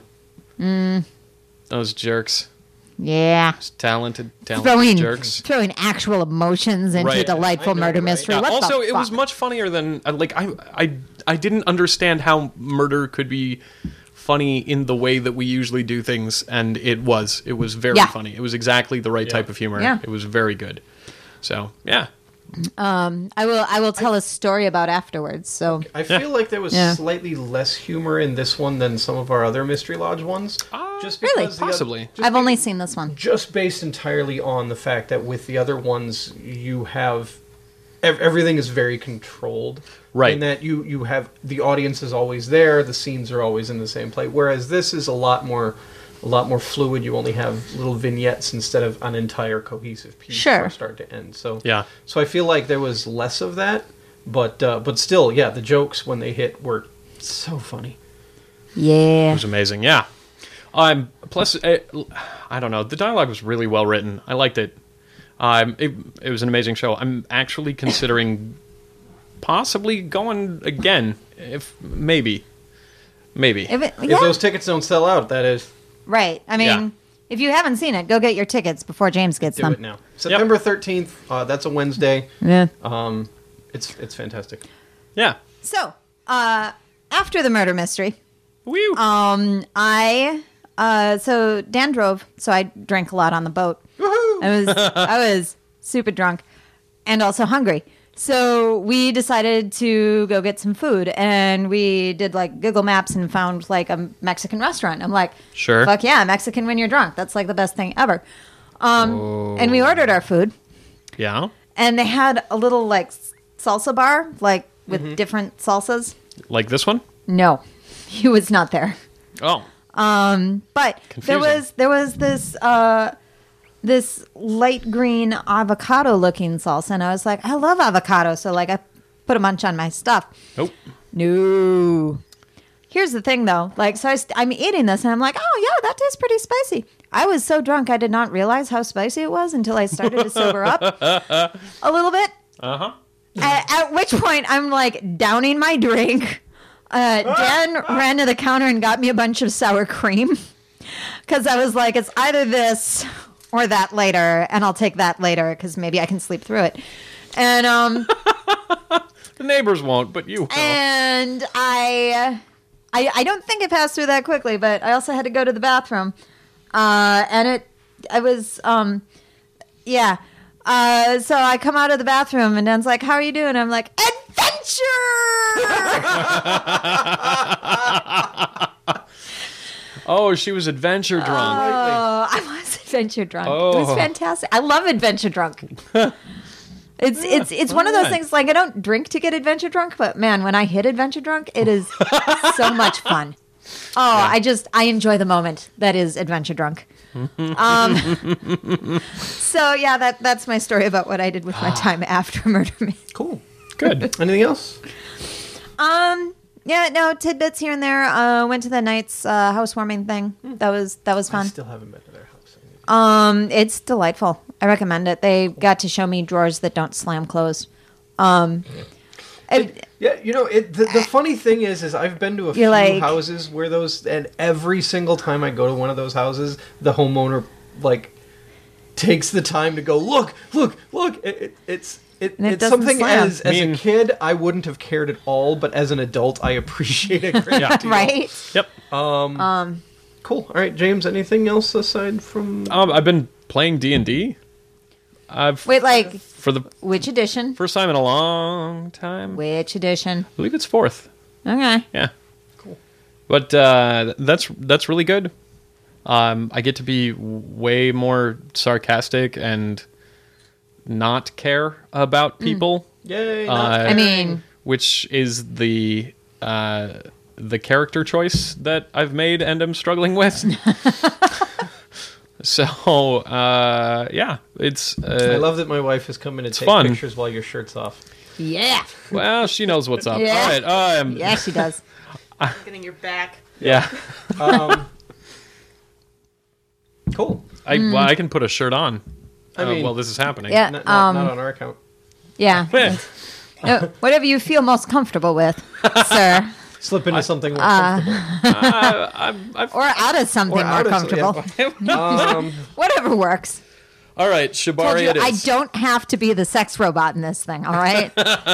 Those jerks. yeah. Talented Throwing jerks. actual emotions into Right. delightful I know, murder right? mystery. Yeah, What also, the it was fuck? much funnier than I didn't understand how murder could be funny in the way that we usually do things, and it was very Yeah. funny. It was exactly the right type of humor. Yeah. It was very good. So yeah, I will tell a story about afterwards. So I feel like there was Yeah. slightly less humor in this one than some of our other Mystery Lodge ones. Just Really? because the oth- Possibly. just I've be- only seen this one. just based entirely on the fact that with the other ones you have everything is very controlled, Right. in that you have the audience is always there, the scenes are always in the same place, whereas this is a lot more fluid. You only have little vignettes instead of an entire cohesive piece Sure. from start to end. So Yeah. so I feel like there was less of that, but still, yeah, the jokes when they hit were so funny. it Yeah. was amazing. Yeah. Plus, I don't know. The dialogue was really well written. I liked it. It was an amazing show. I'm actually considering possibly going again, if maybe. If If those tickets don't sell out, that is, right. I mean, Yeah. if you haven't seen it, go get your tickets before James gets do them. it now. September 13th. That's a Wednesday. Yeah. It's fantastic. Yeah. So, after the murder mystery, Woo. so Dan drove, so I drank a lot on the boat. I was super drunk and also hungry. So we decided to go get some food, and we did like Google Maps and found like a Mexican restaurant. I'm like, Sure. fuck yeah, Mexican when you're drunk. That's like the best thing ever. And we ordered our food, Yeah. and they had a little like salsa bar, like with different salsas. Like this one? No, he was not there. Oh. But Confusing. there was this this light green avocado looking salsa, and I was like, I love avocado, so like I put a munch on my stuff. Nope. No. Here's the thing, though. Like, so I'm eating this, and I'm like, oh yeah, that tastes pretty spicy. I was so drunk, I did not realize how spicy it was until I started to sober up a little bit. Uh-huh. At which point, I'm like downing my drink. Dan ran to the counter and got me a bunch of sour cream because I was like, it's either this or that later, and I'll take that later because maybe I can sleep through it. And The neighbors won't, but you will. and I don't think it passed through that quickly, but I also had to go to the bathroom, and yeah. So I come out of the bathroom, and Dan's like, "How are you doing?" I'm like, "Adventure!" Oh, she was adventure drunk. Oh, I was adventure drunk. It was Oh. fantastic. I love adventure drunk. It's one of those alright. things, like I don't drink to get adventure drunk, but man, when I hit adventure drunk, it is so much fun. Oh, I enjoy the moment that is adventure drunk. So yeah, that's my story about what I did with my time after Murder Me. Cool. Good. Anything else? Yeah, no, tidbits here and there. Went to the Knight's housewarming thing. That was I fun. still haven't been to their house. It's delightful. I recommend it. They got to show me drawers that don't slam closed. Yeah, the funny thing is I've been to a few like- houses where those, and every single time I go to one of those houses, the homeowner like takes the time to go look. It's it it's doesn't something slam. as a kid I wouldn't have cared at all, but as an adult I appreciate it great deal. Right? Yep. Cool. All right, James. Anything else aside from? I've been playing D&D. Wait, like, for the which edition? first time in a long time. Which edition? I believe it's 4th. Okay. Yeah. Cool. But that's really good. I get to be way more sarcastic and not care about people. Yay! I mean, which is the character choice that I've made and am struggling with. So yeah, it's. I love that my wife has come in to take fun. pictures while your shirt's off. yeah. Well, she knows what's up. Yeah. All right. Yeah, she does. Getting your back. Yeah. Cool. I can put a shirt on. I mean, while this is happening. Yeah. not on our account. Yeah. Eh. Whatever you feel most comfortable with, sir. Slip into something more comfortable. Or out of something Or more out of- comfortable. yeah. Whatever works. All right, Told Shibari you, it I is. don't have to be the sex robot in this thing, all right?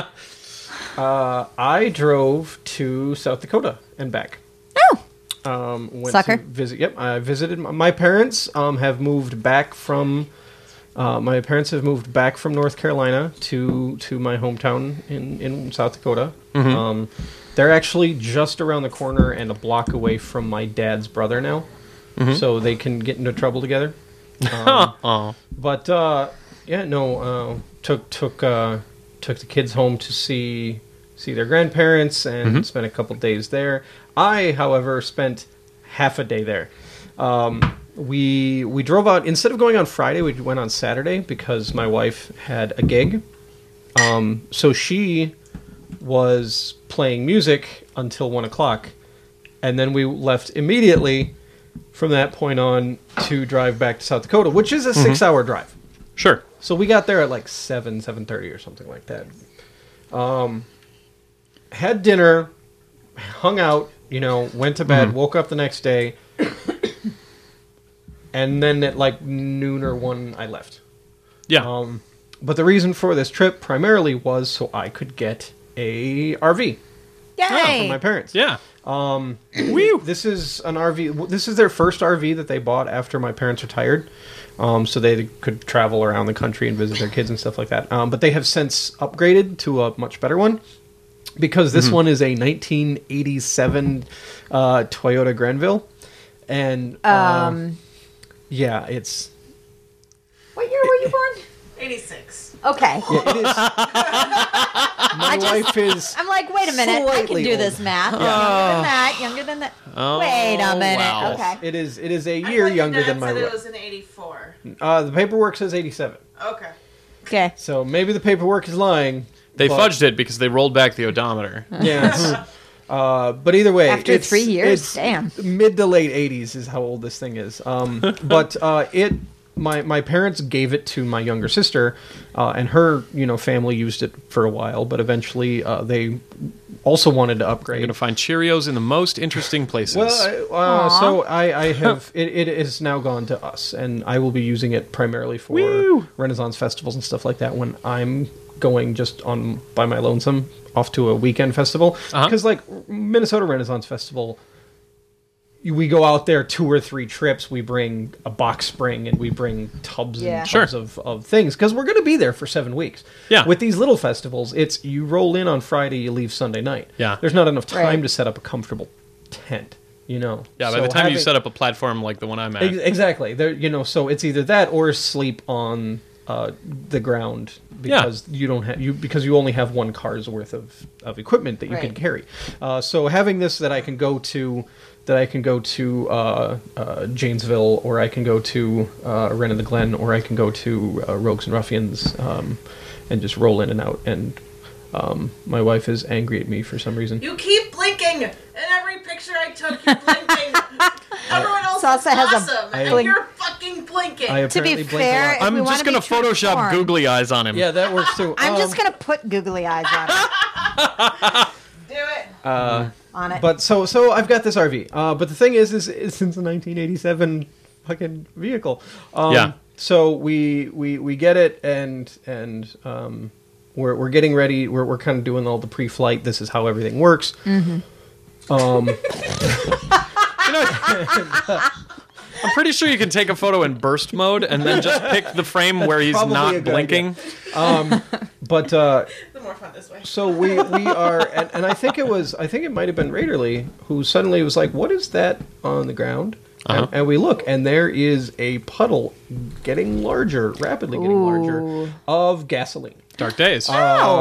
I drove to South Dakota and back. Oh. Went Sucker. to visit. Yep, I visited. My parents have moved back from. My parents have moved back from North Carolina to my hometown in South Dakota. They're actually just around the corner and a block away from my dad's brother now, so they can get into trouble together. But yeah, no, took the kids home to see their grandparents and spent a couple days there. I, however, spent half a day there. We drove out instead of going on Friday. We went on Saturday because my wife had a gig. So she was playing music until 1:00, and then we left immediately from that point on to drive back to South Dakota, which is a 6-hour drive. Sure. So we got there at like 7:30 or something like that. Had dinner, hung out, went to bed, woke up the next day, and then at like noon or 1, I left. Yeah. But the reason for this trip primarily was so I could get a RV Yay! from my parents. yeah. This is an RV. This is their first RV that they bought after my parents retired, so they could travel around the country and visit their kids and stuff like that. But they have since upgraded to a much better one because this one is a 1987 Toyota Grenville, and yeah, it's. What year were you born? 86. Okay. Yeah, it is. My wife is. I'm like, wait a minute. I can slightly do older. this math. Younger than that. Oh, Wait a minute. wow. Okay. It is a year younger than my Said it wife. was in 84. The paperwork says 87, Okay. Okay. so maybe the paperwork is lying. They but- fudged it because they rolled back the odometer. Yes. But either way, After 3 years? it's Damn. mid to late 80s is how old this thing is. But my parents gave it to my younger sister, and her family used it for a while, but eventually they also wanted to You're upgrade. going to find Cheerios in the most interesting places. Well, so I have it has now gone to us, and I will be using it primarily for Renaissance festivals and stuff like that when I'm going just on by my lonesome off to a weekend festival, because like Minnesota Renaissance Festival, we go out there 2 or 3 trips. We bring a box spring and we bring tubs Yeah. and tubs of things because we're going to be there for 7 weeks. Yeah. With these little festivals, it's you roll in on Friday, you leave Sunday night. Yeah. There's not enough time Right. to set up a comfortable tent. yeah, by So the time you having- set up a platform like the one I'm at. Exactly. There, so it's either that or sleep on the ground because you don't have because you only have 1 car's worth of equipment that you can Right. carry. So having this that I can go to Janesville, or I can go to Wren and the Glen, or I can go to Rogues and Ruffians, and just roll in and out. And my wife is angry at me for some reason. You keep blinking. In every picture I took, you're blinking. Everyone else Salsa is has a awesome, and blink. you're fucking blinking. I To be apparently blink a fair, lot. if we I'm wanna just going be to Photoshop transformed- googly eyes on him. Yeah, that works too. I'm just going to put googly eyes on it. Do it. On it. But so I've got this RV. But the thing is it's a 1987 fucking vehicle. Yeah. So we get it and we're getting ready. We're kind of doing all the pre-flight. This is how everything works. I'm pretty sure you can take a photo in burst mode and then just pick the frame where he's probably a not good blinking. But The more fun this way. so we are, and I think it might have been Raiderly who suddenly was like, "What is that on the ground?" And we look, and there is a puddle getting larger, rapidly getting larger, of gasoline. Dark days.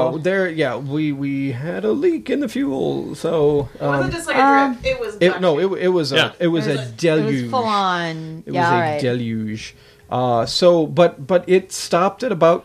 We had a leak in the fuel, so It wasn't just like a drip. It was. it was Yeah. a deluge. It was full on. It Yeah, was all a right. deluge. But it stopped at about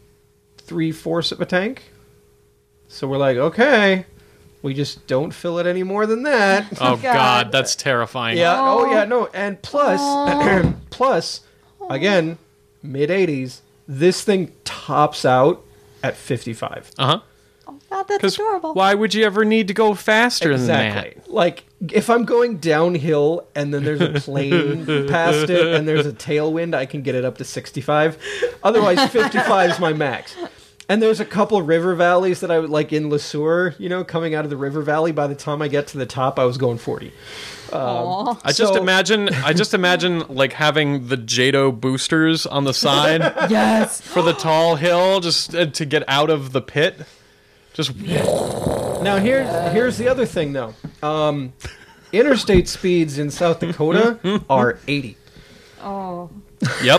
3/4 of a tank. So we're like, okay, we just don't fill it any more than that. Oh God. God, that's terrifying. Yeah. Oh yeah. No. And plus, plus, again, mid-80s. This thing tops out at 55. Uh-huh. Oh, God, that's Because adorable. why would you ever need to go faster than Exactly. that? Like if I'm going downhill and then there's a plane past it and there's a tailwind, I can get it up to 65. Otherwise, 55 is my max. And there's a couple river valleys that I would like in Le Sueur, coming out of the river valley. By the time I get to the top, I was going 40. Aw. I just So- imagine like having the JATO boosters on the side Yes. for the tall hill just to get out of the pit. Just Now here's the other thing though. Interstate speeds in South Dakota are 80. Oh. yep.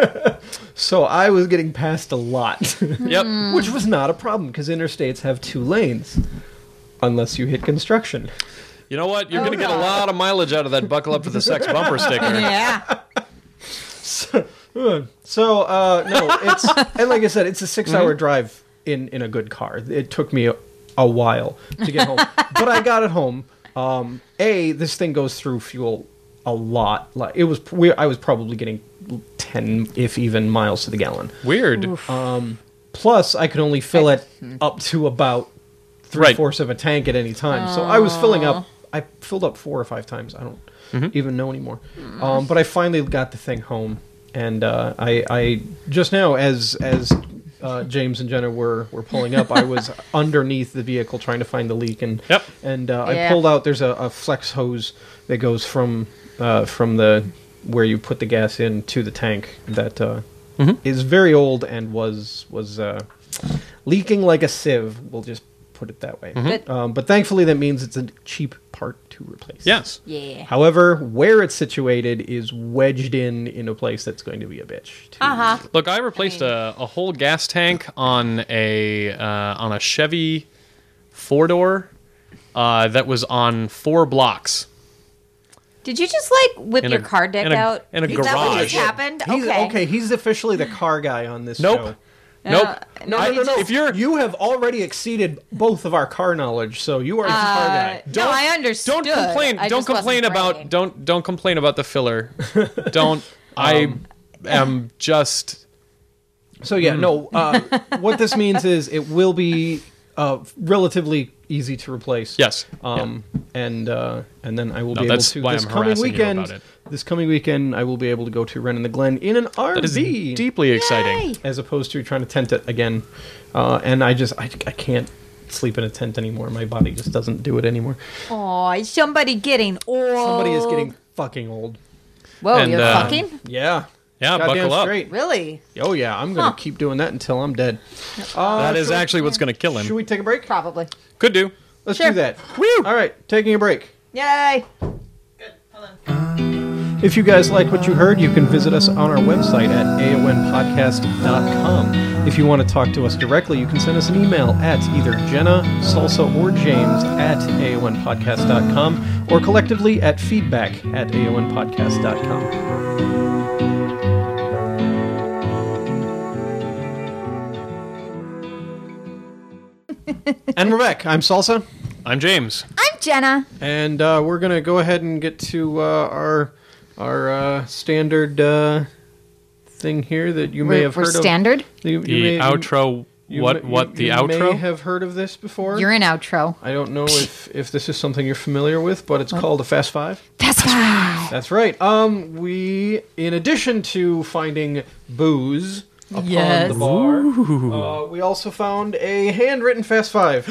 So I was getting passed a lot, Yep. which was not a problem because interstates have 2 lanes, unless you hit construction. You know what? You're Oh, going to get a God. lot of mileage out of that buckle up for the sex bumper sticker. Yeah. So no, it's and like I said, it's a 6-hour drive in a good car. It took me a while to get home, but I got it home. This thing goes through fuel a lot. Like I was probably getting 10, if even, miles to the gallon. Weird. Plus, I could only fill it up to about 3/4 of a tank at any time. So I was filling up. I filled up 4 or 5 times. I don't even know anymore. But I finally got the thing home, and I just now, as James and Jenna were pulling up, I was underneath the vehicle trying to find the leak, and Yep. I Yeah. pulled out. There's a flex hose that goes from the where you put the gas in to the tank that is very old and was leaking like a sieve. We'll just put it that way. Good. But thankfully, that means it's a cheap part to replace. Yes. Yeah. However, where it's situated is wedged in a place that's going to be a bitch. to- Look, I replaced a whole gas tank on a Chevy 4-door that was on 4 blocks. Did you just like whip In your a- car deck in a- out? in a Is that what garage. just happened? Okay, he's officially the car guy on this Nope. show. Nope. No. If you're You have already exceeded both of our car knowledge, so you are the car guy. No, I understood. don't complain. I Don't just complain wasn't about bragging. don't complain about the filler. Don't. I am just. So yeah, no. What this means is it will be relatively easy to replace. Yes. And then I will No, be able that's to why this I'm coming harassing you weekend. about it. This coming weekend, I will be able to go to Ren in the Glen in an RV, That is deeply exciting. Yay. as opposed to trying to tent it again. And I can't sleep in a tent anymore. My body just doesn't do it anymore. Oh, is somebody getting old? Somebody is getting fucking old. Whoa, And, you're fucking? Yeah. Yeah, Goddamn buckle up. straight. Really? Oh yeah, I'm gonna keep doing that until I'm dead. That is actually what's going to kill Should him. we take a break? Probably. Could do. Let's Sure. do that. Woo! All right, taking a break. Yay! Good. Hold on. If you guys like what you heard, you can visit us on our website at aonpodcast.com. If you want to talk to us directly, you can send us an email at either Jenna, Salsa, or James at aonpodcast.com or collectively at feedback at aonpodcast.com. And we're back. I'm Salsa, I'm James. I'm Jenna. and we're going to go ahead and get to our standard thing here that you may have We're heard standard. of. You The may- outro. you What? may- What? The you outro? may have heard of this before. You're an outro. I don't know if this is something you're familiar with, but it's called a Fast Five. Fast five. That's right. We, in addition to finding booze Yes. the bar. We also found a handwritten Fast Five.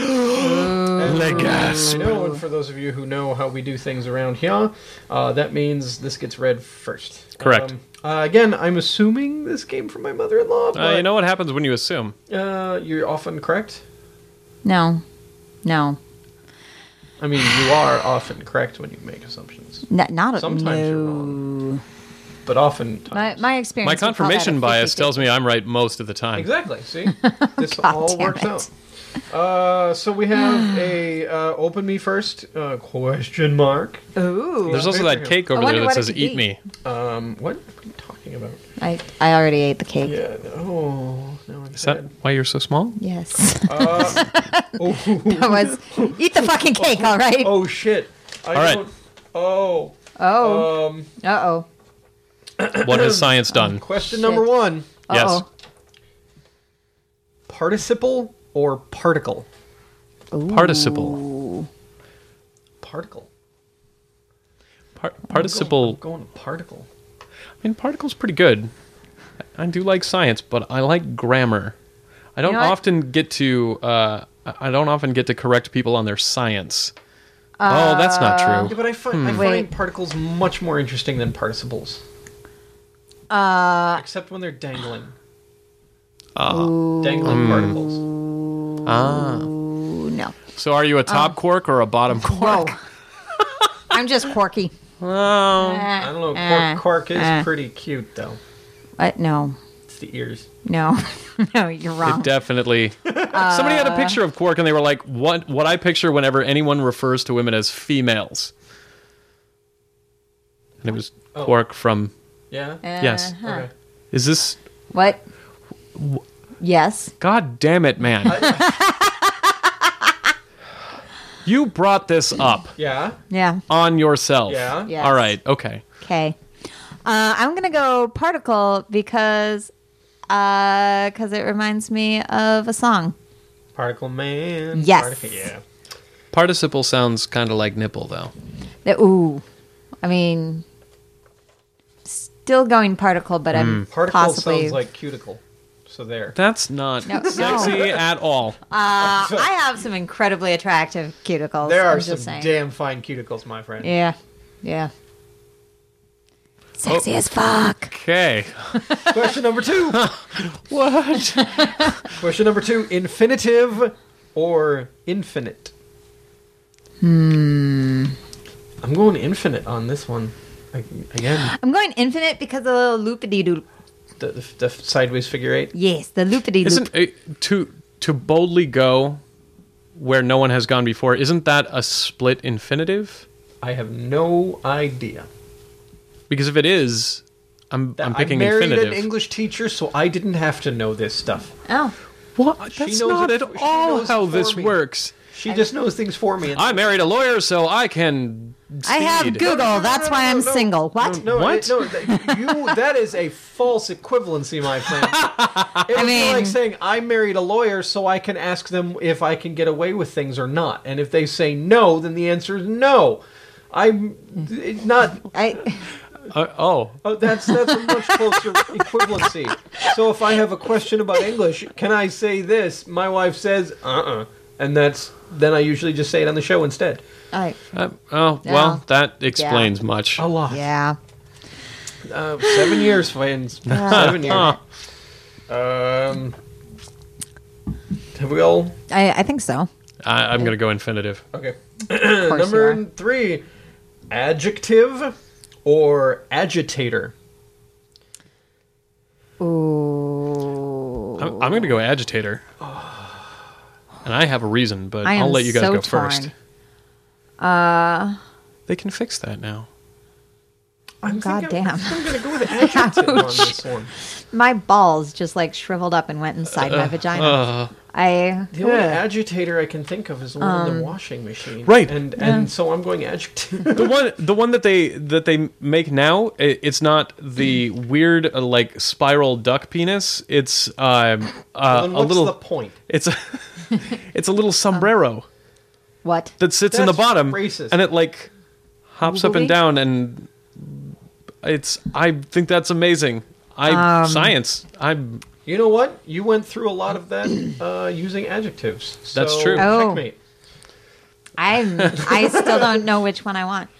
I know, and for those of you who know how we do things around here, that means this gets read first. Correct. Again, I'm assuming this came from my mother-in-law, but You know what happens when you assume? you're often correct. No. I mean, you are often correct when you make assumptions, Not Sometimes you're wrong. but oftentimes. My experience. My would call that confirmation a bias 50-50. tells me I'm right most of the time. Exactly. See, this all damn works it. out. So we have a open me first question mark. Ooh. There's also that cake over I wonder there that what it says could "Eat be. me." What are you talking about? I already ate the cake. Yeah. Oh, no. Is that why you're so small? Yes. That was eat the fucking cake, all right? Oh shit! All right. Oh. Oh. Uh-oh. What has science done? Question Shit. number one: Yes. Uh-oh. participle or particle? Participle. Particle. Participle. I'm going to particle. I mean, particle's pretty good. I do like science, but I like grammar. I don't know what? often get to. I don't often get to correct people on their science. Oh, that's not Yeah, true. but I find Wait. particles much more interesting than participles. Except when they're dangling. Dangling particles. Ooh, no. So, are you a top quark or a bottom quark? Whoa. I'm just quirky. I don't know. Quark is pretty cute, though. What? No. It's the ears. No. No, you're wrong. It definitely. Somebody had a picture of quark, and they were like, "What I picture whenever anyone refers to women as females." And it was quark from. Yeah? Yes. Okay. Is this? What? Yes. God damn it, man! You brought this up Yeah? Yeah. on yourself. Yeah? Yes. All right. Okay. Okay. I'm gonna go particle because it reminds me of a song. Particle Man. Yes. Yeah. Participle sounds kind of like nipple, though. Ooh. I mean, still going particle, but I'm Particle possibly. sounds like cuticle. So there. That's not No. sexy at all. I have some incredibly attractive cuticles. There are I'm some just saying. damn fine cuticles, my friend. Yeah. Yeah. Sexy as fuck. Okay. Question number 2. What? Question number 2. Infinitive or infinite? I'm going infinite on this one. Again, I'm going infinite because of the little loopity-doo. the sideways figure 8. Yes, the loopity-loop. Isn't it, to boldly go where no one has gone before? Isn't that a split infinitive? I have no idea. Because if it is, I'm picking I married infinitive. an English teacher, so I didn't have to know this stuff. Oh. What? That's knows not it- at she all knows how for this me. works. She just knows things for me. And I married a lawyer, so I can. I have speed. Google. That's why I'm single. What? No, What? that is a false equivalency, my friend. It would be mean- like saying I married a lawyer, so I can ask them if I can get away with things or not. And if they say no, then the answer is no. I'm not. Oh. That's a much closer equivalency. So if I have a question about English, can I say this? My wife says, and then I usually just say it on the show instead. Well, that explains much. A lot. Yeah. 7 years, friends. 7 years. Have we all? I think so. I'm going to go infinitive. Okay. Of course you Number are. 3, adjective or agitator? Ooh. I'm going to go agitator. And I have a reason, but I am I'll let you guys so go first. torn. They can fix that now. I'm Goddamn. I'm going to go with adjective on this one. My balls just like shriveled up and went inside my vagina. The only agitator I can think of is the one in the washing machine. Right. And so I'm going adjective. The one that they make now, it's not the weird like spiral duck penis. It's Then a what's little. the point? It's a it's a little sombrero What? that sits in the That's bottom, racist. and it like hops up and Oogly? down, and I think that's amazing. Science. You know what? You went through a lot of that using adjectives. So That's true. Oh. Checkmate. I still don't know which one I want.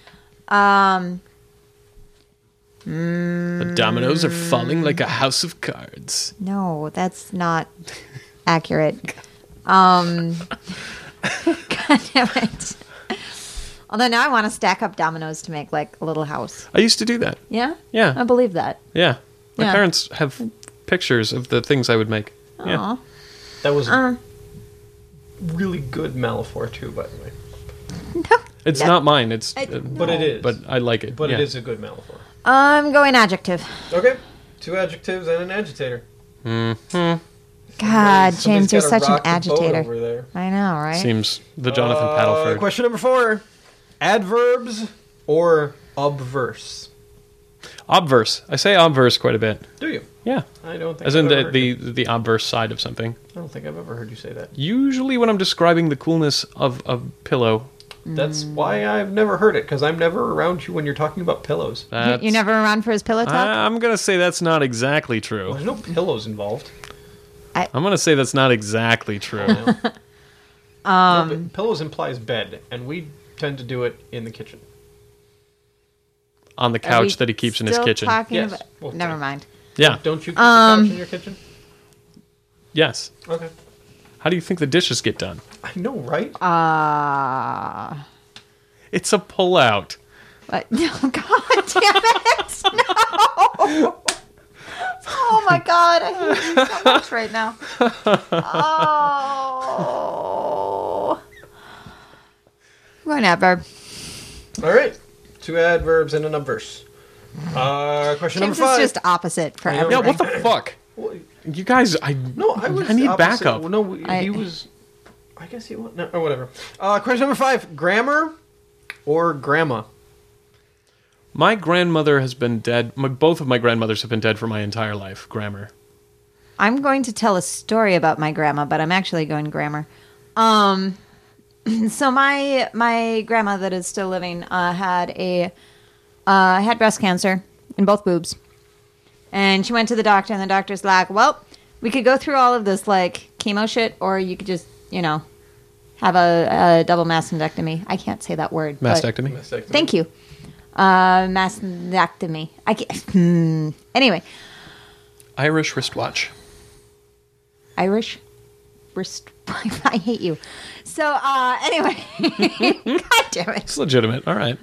The dominoes are falling like a house of cards. No, that's not accurate. God damn it. Although now I want to stack up dominoes to make like a little house. I used to do that. Yeah? Yeah. I believe that. Yeah. My Yeah. parents have pictures of the things I would make. Yeah. Aw. That was really good Malafor too, by the way. It's not mine. It's But it is. but I like it. But yeah. it is a good Malafor. I'm going adjective. Okay. 2 adjectives and an agitator. God, Somebody's James, you're gotta such an rock the boat agitator. over there. I know, right? Seems the Jonathan Paddleford. Question number 4. Adverbs or obverse? Obverse. I say obverse quite a bit. Do you? Yeah. I don't think As I've in ever heard the obverse side of something. I don't think I've ever heard you say that. Usually when I'm describing the coolness of a pillow. That's why I've never heard it, because I'm never around you when you're talking about pillows. You're never around for his pillow talk? I'm going to say that's not exactly true. Well, there's no pillows involved. I'm going to say that's not exactly true. No, but pillows implies bed, and we tend to do it in the kitchen. On the Are we couch that he keeps in his still kitchen. Talking Yes. about... Well, Never fine. mind. Yeah. Don't you keep the couch in your kitchen? Yes. Okay. How do you think the dishes get done? I know, right? It's a pull-out. But, no, God damn it! No! Oh my God, I hate you so much right now. Oh. I'm going adverb. All right. 2 adverbs and an obverse. Question James number 5. is just opposite for know, everything. Yeah, what the fuck? Well, You guys, I was. I need opposite. backup. Well, no, he was. I guess he was. No, or whatever. Question number 5: grammar or grandma? My grandmother has been dead. Both of my grandmothers have been dead for my entire life. Grammar. I'm going to tell a story about my grandma, but I'm actually going grammar. So my grandma that is still living had breast cancer in both boobs, and she went to the doctor, and the doctor's like, "Well, we could go through all of this like chemo shit, or you could just have a double mastectomy." I can't say that word. but- Mastectomy. Thank you. Mastectomy. I can't. Anyway, Irish wristwatch. Irish wrist. I hate you. So anyway, God damn it. It's legitimate. All right.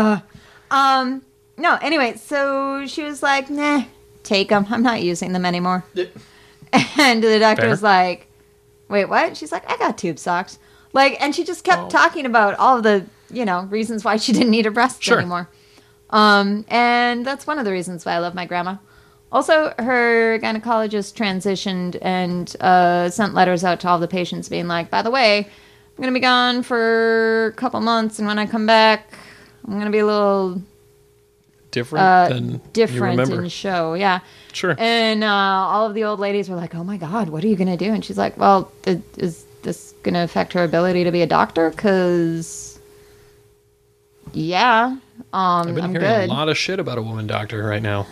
No, anyway, so she was like, "Nah, take them. I'm not using them anymore." And the doctor Fair. was like, "Wait, what?" She's like, "I got tube socks." Like, and she just kept talking about all of the, reasons why she didn't need her breasts Sure. anymore. And that's one of the reasons why I love my grandma. Also, her gynecologist transitioned and sent letters out to all the patients being like, "By the way, I'm going to be gone for a couple months, and when I come back, I'm going to be a little Different than you different remember. in show." Yeah. Sure. And all of the old ladies were like, "Oh my God, what are you going to do?" And she's like, "Well, is this going to affect her ability to be a doctor? Because, yeah, I've been I'm hearing good." a lot of shit about a woman doctor right now.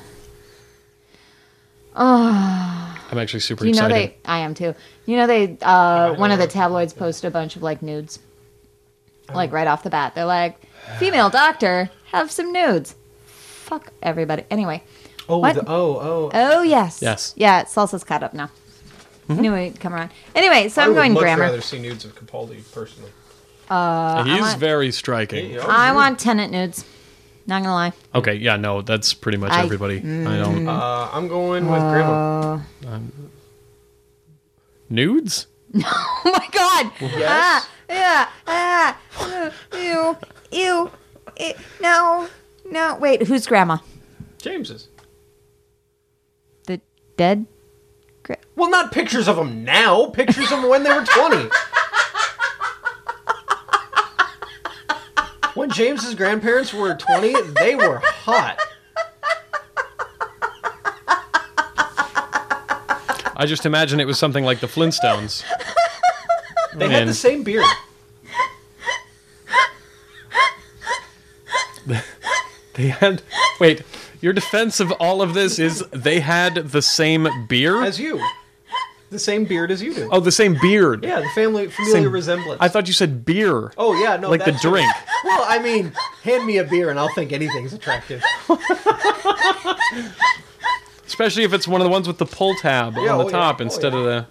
I'm actually super You know excited. I am too. They one of the tabloids posted a bunch of like nudes, like right off the bat. They're like, "Female doctor, have some nudes." Fuck everybody. Anyway. Oh, What? Oh yes. Yes. Yeah, salsa's caught up now. Knew it'd come around. Anyway, so I'm going I would grammar. much rather see nudes of Capaldi personally. He is want- very striking. I want tenant nudes. Not gonna lie. Okay, yeah, no, that's pretty much everybody. I don't. I'm going with grandma. Nudes? Oh my God. Yes. Ew. No. Wait, who's grandma? James's. The dead? Well, not pictures of them now. Pictures of them when they were 20. When James's grandparents were 20, they were hot. I just imagine it was something like the Flintstones. They had the same beard. They had. Wait, your defense of all of this is they had the same beer? As you. the same beard as you do. Oh, the same beard. Yeah, the familiar Same- resemblance. I thought you said beer. Oh yeah, no, Like the that's drink. Well, I mean, hand me a beer and I'll think anything's attractive. Especially if it's one of the ones with the pull tab Yeah, on the oh, top yeah. Oh, instead yeah. of the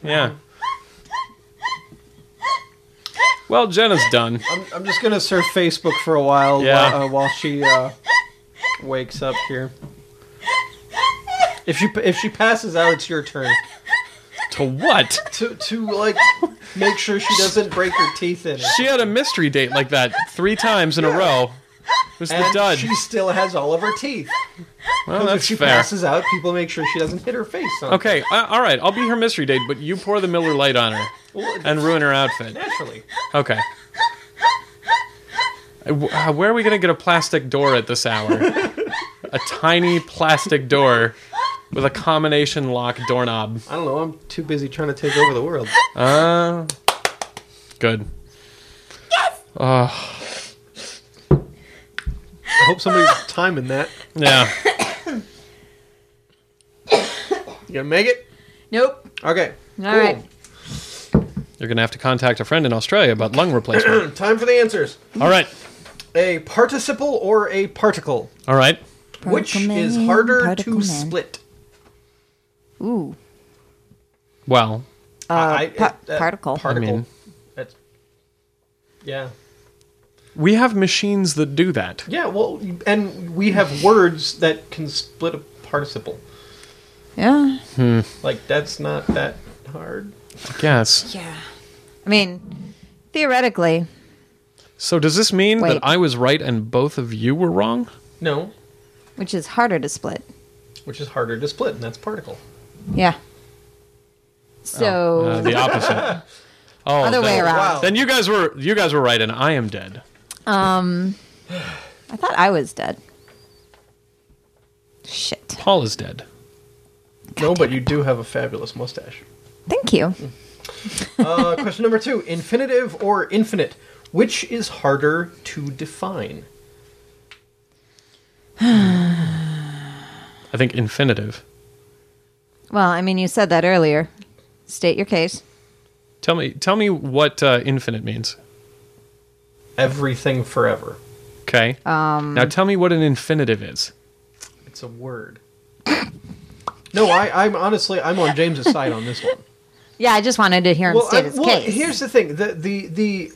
Well, Jenna's done. I'm just gonna surf Facebook for a while Yeah. while she wakes up here. If she passes out, it's your turn To what? to like make sure she doesn't break her teeth in it. She had a mystery date like that 3 times in a row. It was the And dud. she still has all of her teeth. Well, If that's she fair. passes out, people make sure she doesn't hit her face. On Okay, all right. I'll be her mystery date, but you pour the Miller Lite on her Well, and ruin her outfit. naturally. Okay. Where are we gonna get a plastic door at this hour? A tiny plastic door with a combination lock doorknob. I don't know. I'm too busy trying to take over the world. Good. I hope somebody's timing that. Yeah. You gonna make it? Nope. Okay. All right. You're gonna have to contact a friend in Australia about lung replacement. Time for the answers. All right. A participle or a particle? All right. Which Particle is man, harder particle to man. split? Ooh. Well, Particle. Particle. I mean- That's, yeah. we have machines that do that. Yeah, well, and we have words that can split a participle. Yeah. Like, that's not that hard. I guess. Yeah. I mean, theoretically. So does this mean Wait. that I was right and both of you were wrong? No, Which is harder to split. which is harder to split, and that's particle. Yeah. So The opposite. Oh, other way then- around. Wow. Then you guys were right, and I am dead. I thought I was dead. Shit. Paul is dead. No, but you do have a fabulous mustache. Thank you. Question number 2. Infinitive or infinite? Which is harder to define? I think infinitive. Well, I mean, you said that earlier. State your case. Tell me what infinite means. Everything forever. Okay. Now tell me what an infinitive is. It's a word. No, I'm honestly, I'm on James's side on this one. Yeah, I just wanted to hear him state his case. Here's the thing: the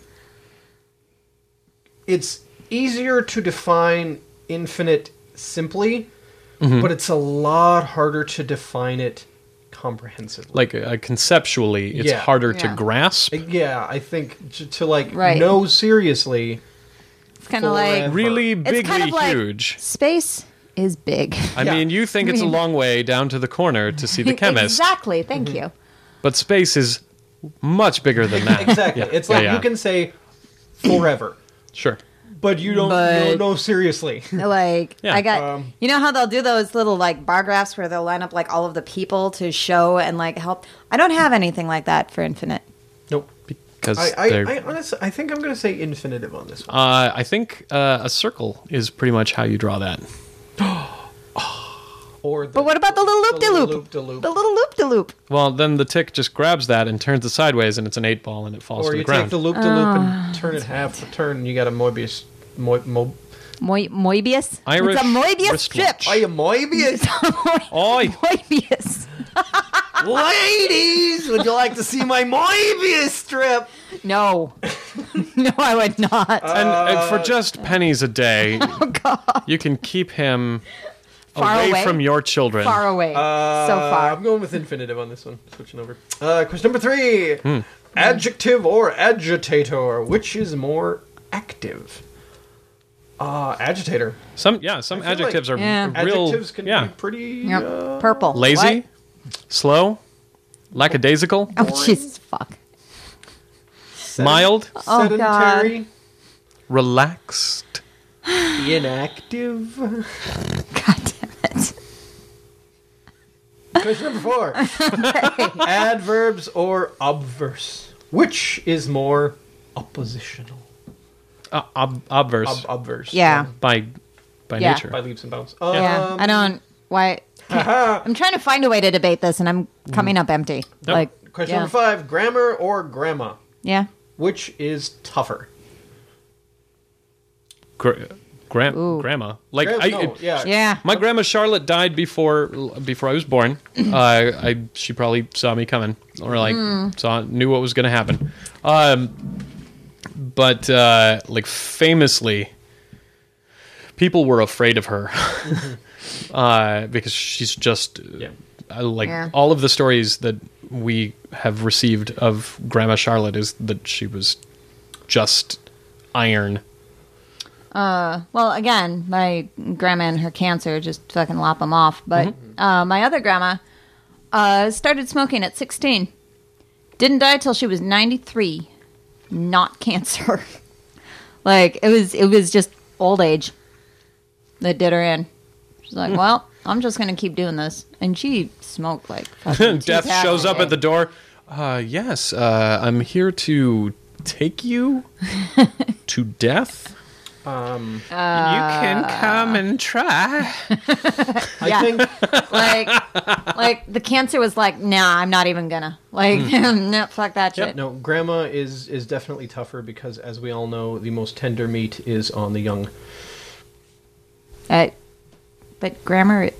it's easier to define infinite simply, but it's a lot harder to define it comprehensively. Like conceptually, it's Yeah. harder to Yeah. grasp. Yeah, I think to like Right. know seriously. It's kind of like Forever. Really it's bigly kind of like huge. space is big. I Yeah. mean, you think it's a long way down to the corner to see the chemist, Exactly. Thank you. but space is much bigger than that. Exactly, Yeah. it's like Yeah, you can say forever, Sure. but you don't know seriously. Like Yeah. I got, you know how they'll do those little like bar graphs where they'll line up like all of the people to show and like help. I don't have anything like that for infinite. Nope. Because I honestly, I think I'm going to say infinitive on this one. I think a circle is pretty much how you draw that. Or But what about the little loop de loop? loop-de-loop. The little loop de loop. Well, then the tick just grabs that and turns it sideways, and it's an 8-ball, and it falls Or to you the ground. take the loop to loop and turn it half a turn, and you got a Mobius. Moebius. Irish It's a Moebius wristwatch. strip. Are you Mobius? Oi! Moebius. Ladies, would you like to see my Mobius strip? No. No, I would not. And for just pennies a day, Oh, God. you can keep him Far away? from your children. Far away. So far. I'm going with infinitive on this one. Switching over. Question number 3. Hmm. Adjective or agitator? Which is more active? Agitator. Some I feel adjectives like- are Yeah. real. Adjectives can yeah. be pretty... Yep. Purple. Lazy, slow, lackadaisical, What? Oh, Jesus, fuck. mild, Oh, sedentary, relaxed. inactive. God damn it. Question number 4. Adverbs or obverse? Which is more oppositional? Obverse Obverse. Yeah. by Yeah. nature. By leaps and bounds. Yeah. I don't. Why? I'm trying to find a way to debate this, and I'm coming up empty. Nope. Like, Question Yeah. number 5, grammar or grandma? Yeah. Which is tougher? Grandma. Like No, yeah. Yeah. my grandma Charlotte died before I was born. She probably saw me coming, or like knew what was going to happen. But like famously, people were afraid of her because she's just all of the stories that we have received of Grandma Charlotte is that she was just iron. Well, again, my grandma and her cancer just fucking lop them off. But my other grandma started smoking at 16. Didn't die till she was 93. Not cancer. Like, it was just old age that did her in. She's like, well, I'm just going to keep doing this. And she smoked like fucking 2 Death packs shows a up day. at the door. Yes, I'm here to take you to death. You can come and try. I think like the cancer was like, nah, I'm not even gonna. Like, no, fuck that shit. no, grandma is definitely tougher because, as we all know, the most tender meat is on the young. But grammar.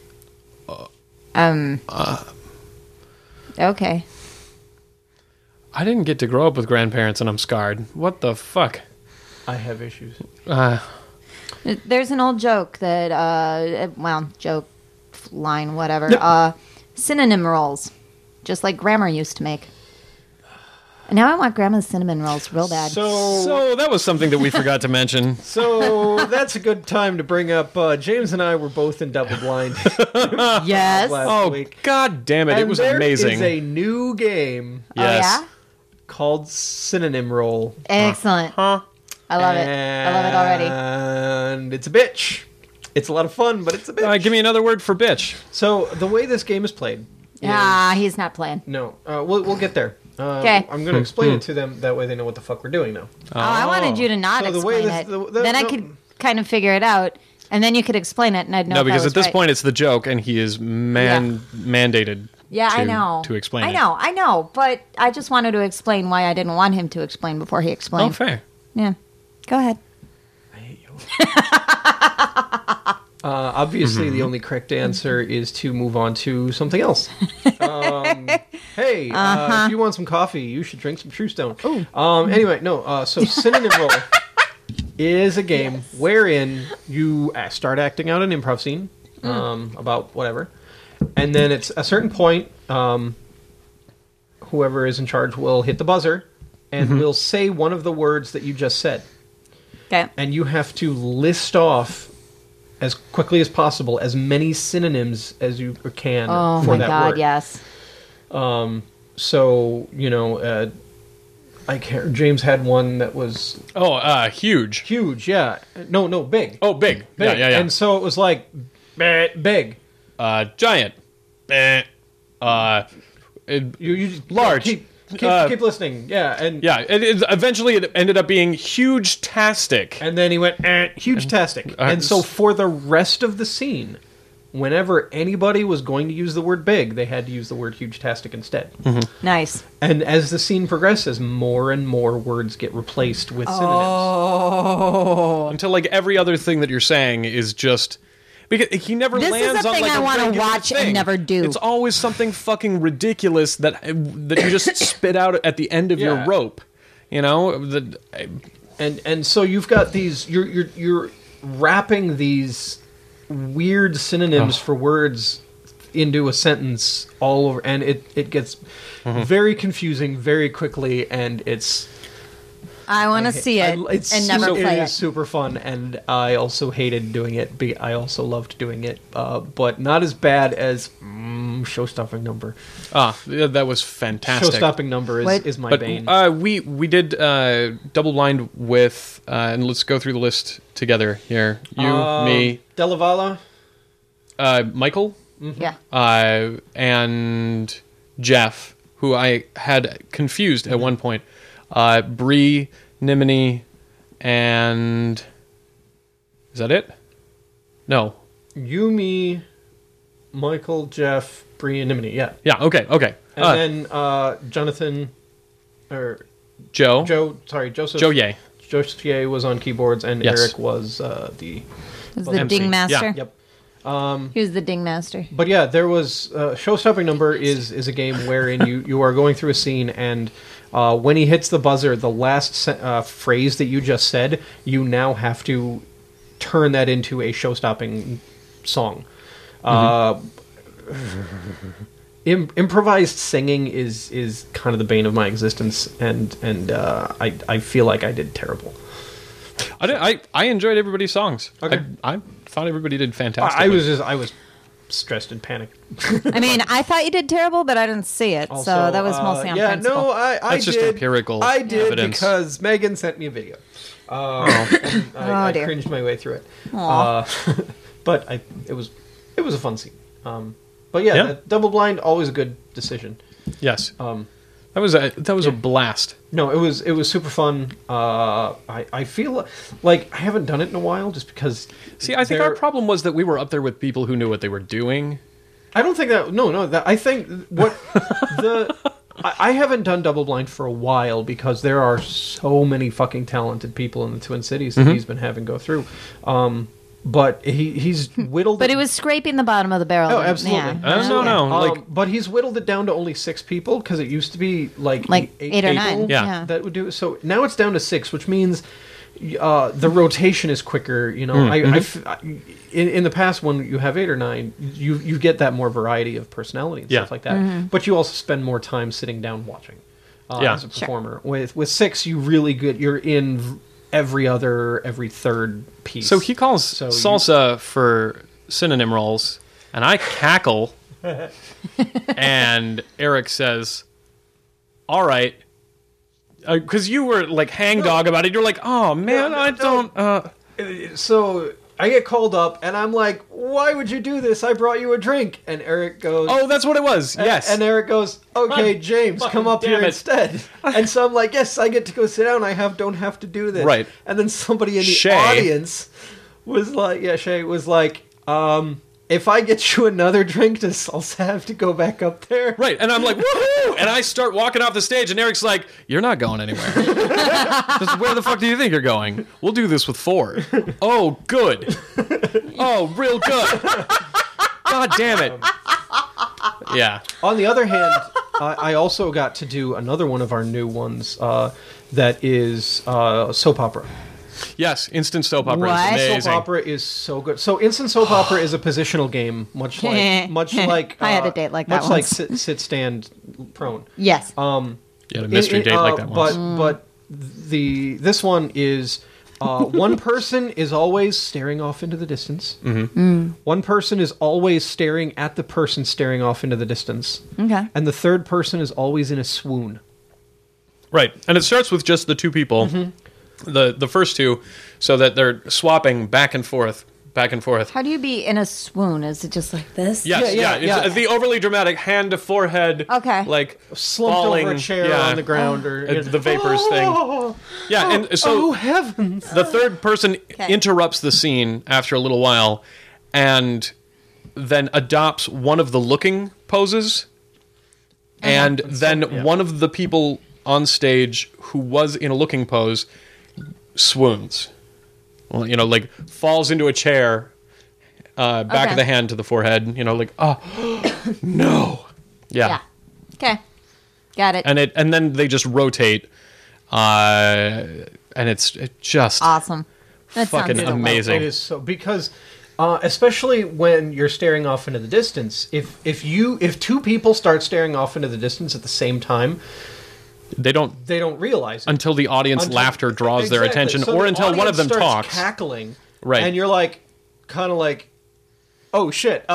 Okay. I didn't get to grow up with grandparents, and I'm scarred. What the fuck? I have issues. There's an old joke that, joke, line, whatever. Synonym rolls, just like grammar used to make. And now I want grandma's cinnamon rolls real bad. So that was something that we forgot to mention. So that's a good time to bring up. James and I were both in double blind yes. last week. God damn it! And It was there amazing. is a new game Yes. Oh, yeah? called Synonym Roll. Excellent. I love it. I love it already. And it's a bitch. It's a lot of fun, but it's a bitch. Give me another word for bitch. So the way this game is played. He's not playing. No, we'll get there. 'Kay. I'm going to explain it to them. That way they know what the fuck we're doing now. Oh, I wanted you to not So the way explain this- it. the- then I no. could kind of figure it out, and then you could explain it, and I'd know. No, if I because was at this right. point it's the joke, and he is mandated. Yeah, to, I know. to explain. I know, but I just wanted to explain why I didn't want him to explain before he Oh, explained. fair. Yeah, go ahead. I hate you. Obviously, the only correct answer is to move on to something else. Hey, if you want some coffee, you should drink some True Stone. Anyway, no. So Synonym Roll is a game wherein you start acting out an improv scene about whatever, and then it's a certain point. Whoever is in charge will hit the buzzer, and will say one of the words that you just said. Okay. And you have to list off as quickly as possible as many synonyms as you can Oh for my that God, word. yes. So I can't. James had one that was Huge. huge. Yeah, no, big. Oh, big. Big. Yeah. And so it was like big. Giant. You just Large. Keep listening. Yeah, and Yeah. Eventually, it ended up being huge-tastic. And then he went, huge-tastic. And so for the rest of the scene, whenever anybody was going to use the word big, they had to use the word huge-tastic instead. Nice. And as the scene progresses, more and more words get replaced with synonyms. Oh. Until like every other thing that you're saying is just because he never This is lands a on thing like I a wanna regular watch and thing. never do. It's always something fucking ridiculous that you just spit out at the end of your Yeah. rope. You know, And so you've got these, you're wrapping these weird synonyms for words into a sentence all over, and it gets very confusing very quickly, and it's I want to see it and never play It it. is super fun, and I also hated doing it. I also loved doing it, but not as bad as show-stopping number. that was fantastic. Show-stopping number is my But bane. we did double blind with, and let's go through the list together here. You, me, Delavala. Michael, Yeah. and Jeff, who I had confused at one point. Bree, Nimini, and is that it? No. Yumi, Michael, Jeff, Bree, and Nimini. Yeah. Yeah. Okay. And then Jonathan, or Joe. Joseph. Joe Ye. Joseph Ye was on keyboards, and Yes. Eric was the the MC. ding master. Yeah. Yep. He was the ding master. But yeah, there was show-stopping number is a game wherein you are going through a scene, and when he hits the buzzer, the last phrase that you just said, you now have to turn that into a show-stopping song. Improvised singing is kind of the bane of my existence, and I feel like I did terrible. I enjoyed everybody's songs. Okay. I thought everybody did fantastic. I was stressed and panicked. I mean, I thought you did terrible, but I didn't see it, Also, so that was mostly on principle. no, I That's just did. empirical I did evidence. because Megan sent me a video. And I dear. cringed my way through it. Aw. But it was a fun scene. But yeah, Yeah. Double Blind, always a good decision. Yes. That was a blast. No, it was super fun. I feel like I haven't done it in a while, just because. See, I think our problem was that we were up there with people who knew what they were doing. I don't think that. No. That I think what I haven't done Double Blind for a while because there are so many fucking talented people in the Twin Cities that he's been having go through. But he's whittled. But it was scraping the bottom of the barrel. Oh, absolutely. Yeah. No. But he's whittled it down to only 6 people because it used to be like 8 or 9. people Yeah. that would do it. So now it's down to 6, which means the rotation is quicker. You know, in the past when you have 8 or 9, you get that more variety of personality and stuff like that. But you also spend more time sitting down watching as a performer. With 6, you're in every third piece. So he calls salsa for synonym roles, and I cackle. And Eric says, "All right," because you were like hangdog about it. You're like, "Oh man, I don't." So I get called up, and I'm like, "Why would you do this? I brought you a drink." And Eric goes, Oh, that's what it was. Yes. And Eric goes, "Okay, God James, come up damn here it. instead." And so I'm like, "Yes, I get to go sit down. Don't have to do this." Right. And then somebody in the Shay. audience was like, Shay was like, if I get you another drink, does Salsa have to go back up there? Right, and I'm like, woohoo! And I start walking off the stage, and Eric's like, "You're not going anywhere. Just, where the fuck do you think you're going? We'll do this with 4. Oh, good. Oh, real good. God damn it. Yeah. On the other hand, I also got to do another one of our new ones that is soap opera. Yes, instant soap opera What? is amazing. Soap opera is so good. So instant soap opera is a positional game, much like I had a date like that much like once. sit stand prone. Yes. You had a mystery date like that once. But this one is one person is always staring off into the distance. One person is always staring at the person staring off into the distance. Okay. And the third person is always in a swoon. Right, and it starts with just the 2 people, the first 2, so that they're swapping back and forth. How do you be in a swoon? Is it just like this? Yes, Yeah, yeah. It's the overly dramatic hand to forehead. Okay. Like Slumped falling, over a chair yeah, on the ground, or the vapors thing. Yeah, and so oh heavens! the third person interrupts the scene after a little while, and then adopts one of the looking poses, and then one of the people on stage who was in a looking pose swoons. Well, like falls into a chair, back of the hand to the forehead. Like, oh no, yeah. Okay. Got it. And then they just rotate, and it's just Awesome. That fucking sounds amazing. It is so, because especially when you're staring off into the distance, if 2 people start staring off into the distance at the same time, They don't realize it. until the audience laughter draws their attention, So or the until one of them audience starts talks. cackling, Right. And you're like, kind of like, oh shit.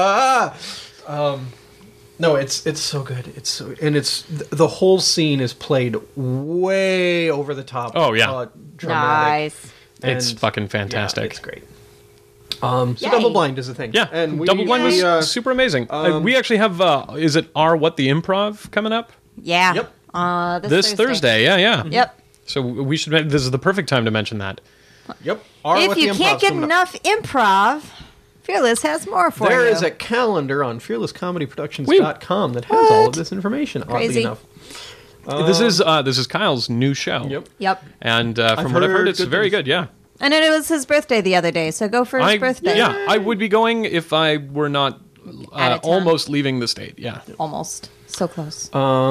No, it's so good. It's so, and it's the whole scene is played way over the top. Oh, yeah. Dramatic. nice. It's And, fucking fantastic. Yeah, it's great. So Yay. Double Blind is a thing. Yeah, and Double Blind was super amazing. We actually have, is it our What the Improv coming up? Yeah. Yep. This Thursday. Yeah. Yep. So we should. This is the perfect time to mention that. Yep. If you can't get enough improv, Fearless has more for There you. is a calendar on fearlesscomedyproductions.com that has all of this information, oddly Crazy. enough. This is Kyle's new show. Yep. And from what I've heard, it's very good. Yeah. And it was his birthday the other day, so go for his birthday. Yeah, I would be going if I were not Out of town. almost leaving the state. Yeah. Almost. So close.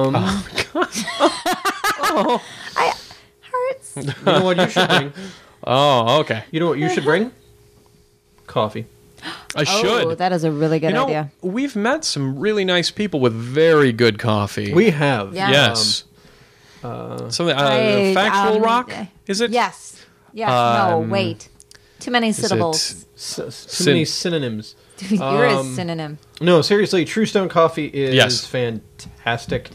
You Hurts. know what you should bring? Oh, okay. You know what you should bring? Coffee. I should. Oh, that is a really good idea. We've met some really nice people with very good coffee. We have. Yeah. Yes. Something Factual Rock? Is it? Yes. Yes. No, wait. Too many syllables. Too many synonyms. You're a synonym. No, seriously, True Stone Coffee is Yes. fantastic.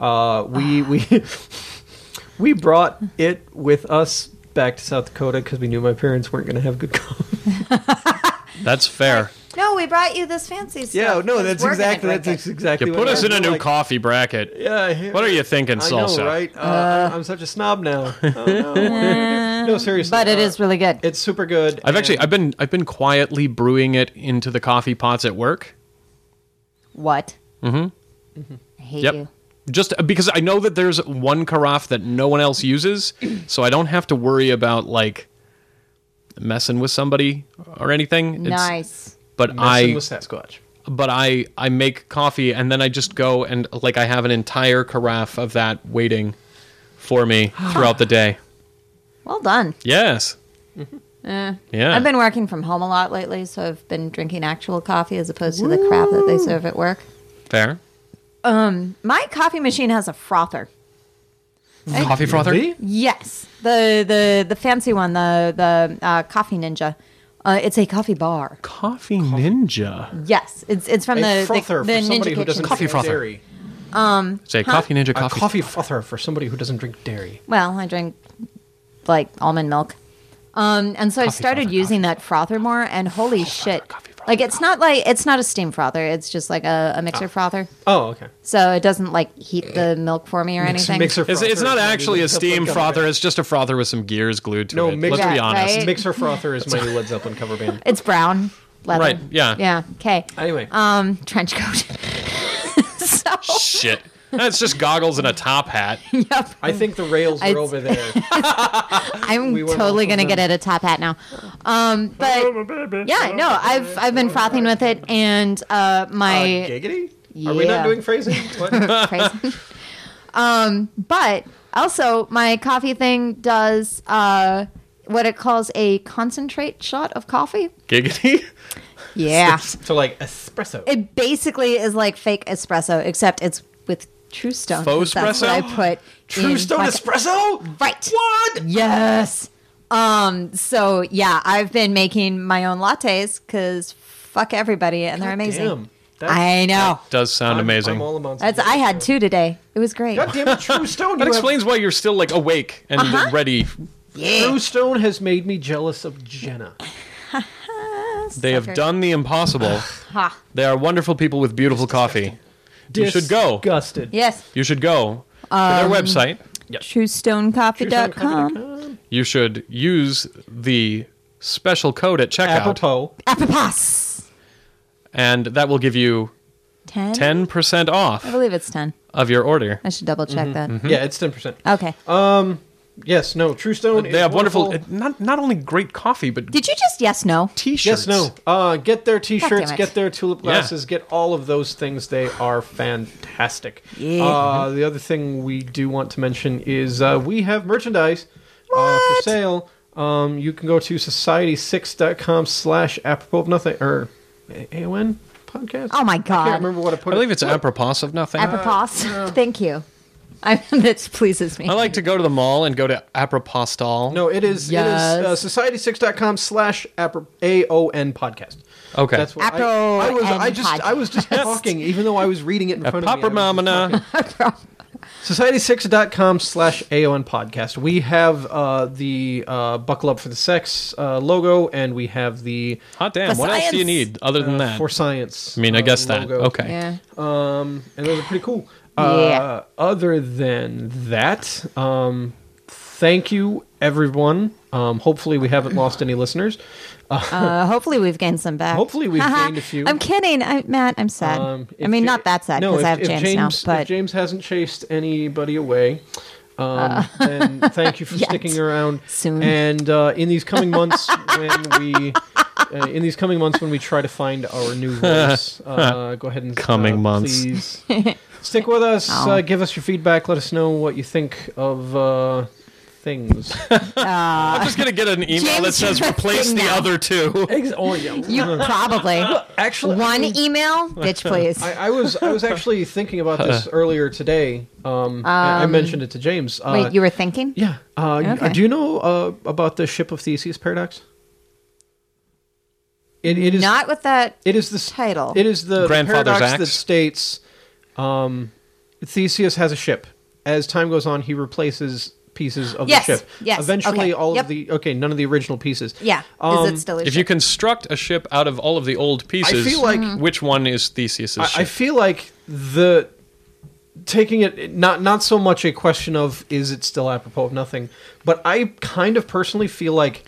We brought it with us back to South Dakota because we knew my parents weren't going to have good coffee. That's fair. No, we brought you this fancy stuff. Yeah, no, It's that's working exactly at Cricket. exactly. You what put I us in a feel new like. coffee bracket. Yeah. What are you thinking, I Salsa? know, right? I'm such a snob now. Oh, no. No, seriously. But it is really good. It's super good. I've been quietly brewing it into the coffee pots at work. What? Mm-hmm. I hate Yep. you. Just because I know that there's one carafe that no one else uses, so I don't have to worry about like messing with somebody or anything. Nice. But Messing with Sasquatch. I make coffee and then I just go and like I have an entire carafe of that waiting for me throughout the day. Well done. Yes. Yeah. I've been working from home a lot lately, so I've been drinking actual coffee as opposed to the crap that they serve at work. Fair. My coffee machine has a frother. Coffee frother? Really? Yes, the fancy one, the Coffee Ninja. It's a coffee bar. Coffee Ninja. Yes, it's from A the frother the for Ninja somebody who Kitchen. doesn't Coffee drink frother. dairy. Say Coffee Ninja A coffee. coffee frother for somebody who doesn't drink dairy. Well, I drink like almond milk. And so I started using that frother more, and holy shit. Like it's not a steam frother, it's just like a mixer frother. Oh, okay. So it doesn't like heat the milk for me or anything. Mixer It's frother not is actually a Led steam Zeppelin cover frother. It's just a frother with some gears glued to No, it. mixer- Let's be Yeah, honest. right? Mixer frother is my new Led Zeppelin cover band. It's brown leather. Right, yeah. Yeah. Okay. Anyway, Trench coat. so Shit. That's just goggles and a top hat. yep. I think the rails are It's- over there. I'm We went totally off of gonna get them. it a top hat now. But yeah, no, I've been frothing with it, and my Giggity? Are we not Yeah. doing phrasing? What? crazy. But also my coffee thing does what it calls a concentrate shot of coffee. Giggity? Yeah, So like espresso. it basically is like fake espresso, except it's with True Stone. Faux 'cause that's what I espresso? put True in Stone my- espresso? Right. What? Yes. So yeah, I've been making my own lattes because fuck everybody, and they're amazing. Damn. That's- I know. Does sound amazing. I'm all about That's I had two today. It was great. God damn it, True Stone. That you have- explains why you're still like awake and ready. True Stone has made me jealous of Jenna. They have done the impossible. Ha. They are wonderful people with beautiful coffee. You should go. Disgusted. Yes. You should go to their website. TrueStoneCoffee.com. You should use the special code at checkout, Apropos. Apropos. and that will give you 10? 10% off I believe it's 10. of your order. I should double check that. Yeah, it's 10%. Okay. Yes, no, True Stone. They is have wonderful, wonderful. not only great coffee, but Did you just yes, no? t-shirts. Yes, no. Get their T-shirts, damn it. get their tulip glasses, get all of those things. They are fantastic. Yeah. The other thing we do want to mention is we have merchandise for sale. You can go to society6.com/apropos of nothing or AON podcast. Oh my I God. can't remember what I put. I believe it's apropos of nothing. Apropos. Thank you. That pleases me. I like to go to the mall and go to Apropostol. No, it is. Yes. It is society6.com/AON podcast. Okay. That's what Apro I and I was just talking, even though I was reading it in front of me. I was just Papramamana. Society6.com/AON podcast. We have the Buckle Up for the Sex logo, and we have the Hot damn. For What else do you science. need other than that? For Science. I mean, I guess that. logo. Okay. Yeah. And those are pretty cool. Yeah. Other than that, thank you everyone Hopefully we haven't lost any listeners. Hopefully we've gained some back. Hopefully we've gained a few. I'm kidding, Matt. I'm sad. Not that sad because I have James now. But if James hasn't chased anybody away, then thank you for sticking around. Soon. And in these coming months, when we try to find our new voice, go ahead and please stick with us. Give us your feedback. Let us know what you think of things. I'm just going to get an email that says replace the other two. You probably. Actually, one email, bitch, please. I was actually thinking about this earlier today. I mentioned it to James. Wait, you were thinking? Yeah. Okay. Do you know about the Ship of Theseus paradox? It is not with that. It is the title. It is the Grandfather's paradox Axe? that states Theseus has a ship. As time goes on, he replaces pieces of the ship. Yes. Eventually, okay. none of the original pieces. Yeah. Is it still a If ship? you construct a ship out of all of the old pieces, I feel like which one is Theseus's ship? I feel like taking it not so much a question of is it still apropos of nothing, but I kind of personally feel like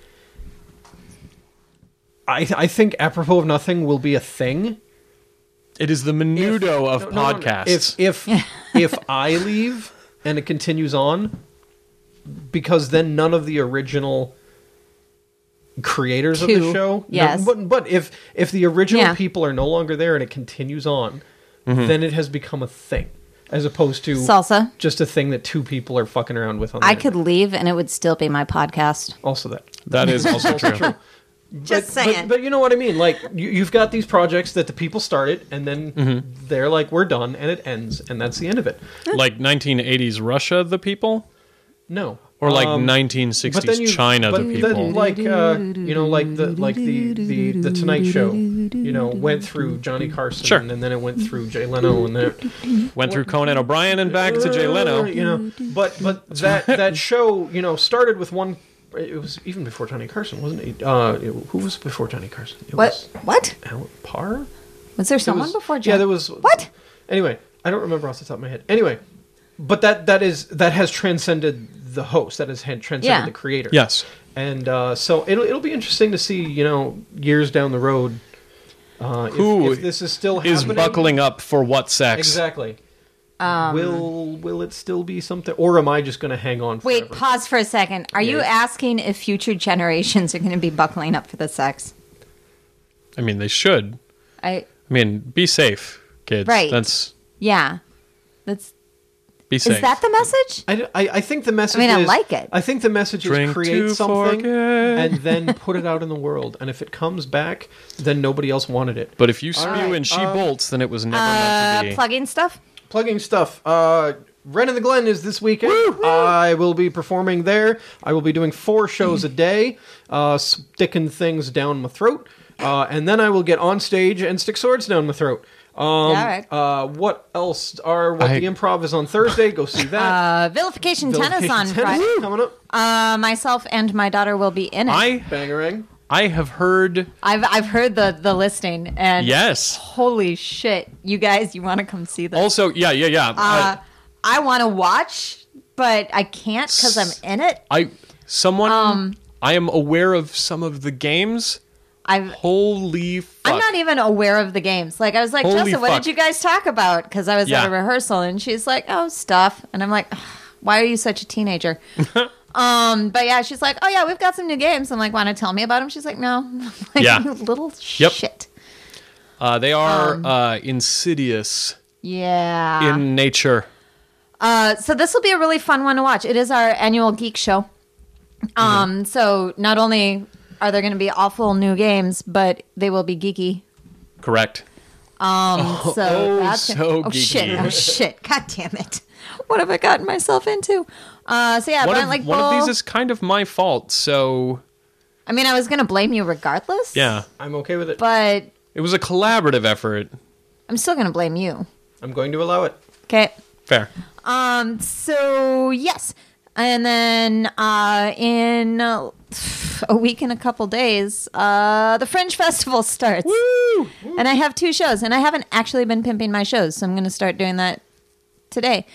I think apropos of nothing will be a thing. It is the menudo of podcasts. If I leave and it continues on, because then none of the original creators of the show, yes. But if the original people are no longer there and it continues on, then it has become a thing, as opposed to Salsa. just a thing that two people are fucking around with. On I could leave and it would still be my podcast. also that. That is also true. Just saying. But you know what I mean? Like, you've got these projects that the people started, and then they're like, we're done, and it ends, and that's the end of it. Like 1980s Russia, the people? No. Or like But 1960s China, the people? Then, like the Tonight Show, went through Johnny Carson, Sure. and then it went through Jay Leno, and then it Went through Conan O'Brien and back to Jay Leno. But that show, started with one. It was even before Johnny Carson, wasn't it? Who was before Johnny Carson? It was What? Alan Parr. Was there someone before John? Yeah, there was. What? Anyway, I don't remember off the top of my head. Anyway, but that has transcended the host. That has transcended the creator. Yes. And so it'll be interesting to see, years down the road, Who if this is still is happening. buckling up for what sex? Exactly. Will it still be something, or am I just going to hang on forever? Wait, pause for a second. Are you asking if future generations are going to be buckling up for the sex? I mean, they should. I mean, be safe, kids. Right. That's be safe. Is that the message? I think the message I is... like it. I think the message Drink is create to something forget. and then put it out in the world. And if it comes back, then nobody else wanted it. But if you spew right. and she bolts, then it was never meant to be. Plugging stuff? Plugging stuff. Ren in the Glen is this weekend. I will be performing there. I will be doing 4 shows a day, sticking things down my throat. And then I will get on stage and stick swords down my throat. All right. What else? The Improv is on Thursday. Go see that. Vilification Tennis on Friday. coming up. Myself and my daughter will be in it. Bangarang. I have heard. I've heard the listing, and Yes. holy shit, you guys, you want to come see this? Also, yeah. I want to watch, but I can't because I'm in it. I am aware of some of the games. Holy fuck. I'm not even aware of the games. Like, I was like, Holy Jessa, what fuck. did you guys talk about? Because I was at a rehearsal, and she's like, oh, stuff. And I'm like, why are you such a teenager? But yeah, she's like, oh yeah, we've got some new games. I'm like, want to tell me about them? She's like, no. I'm like, Yeah. you little Yep. shit. They are insidious Yeah. in nature. So this will be a really fun one to watch. It is our annual geek show. So not only are there going to be awful new games, but they will be geeky. Correct. So that's so oh shit! geeky. Oh shit! God damn it! What have I gotten myself into? So yeah, One Bull. of these is kind of my fault, so I mean, I was going to blame you regardless. yeah. I'm okay with it. But It was a collaborative effort. I'm still going to blame you. I'm going to allow it. Okay. Fair. So yes, and then in a week and a couple days, the Fringe Festival starts. Woo! And I have 2 shows, and I haven't actually been pimping my shows, so I'm going to start doing that today.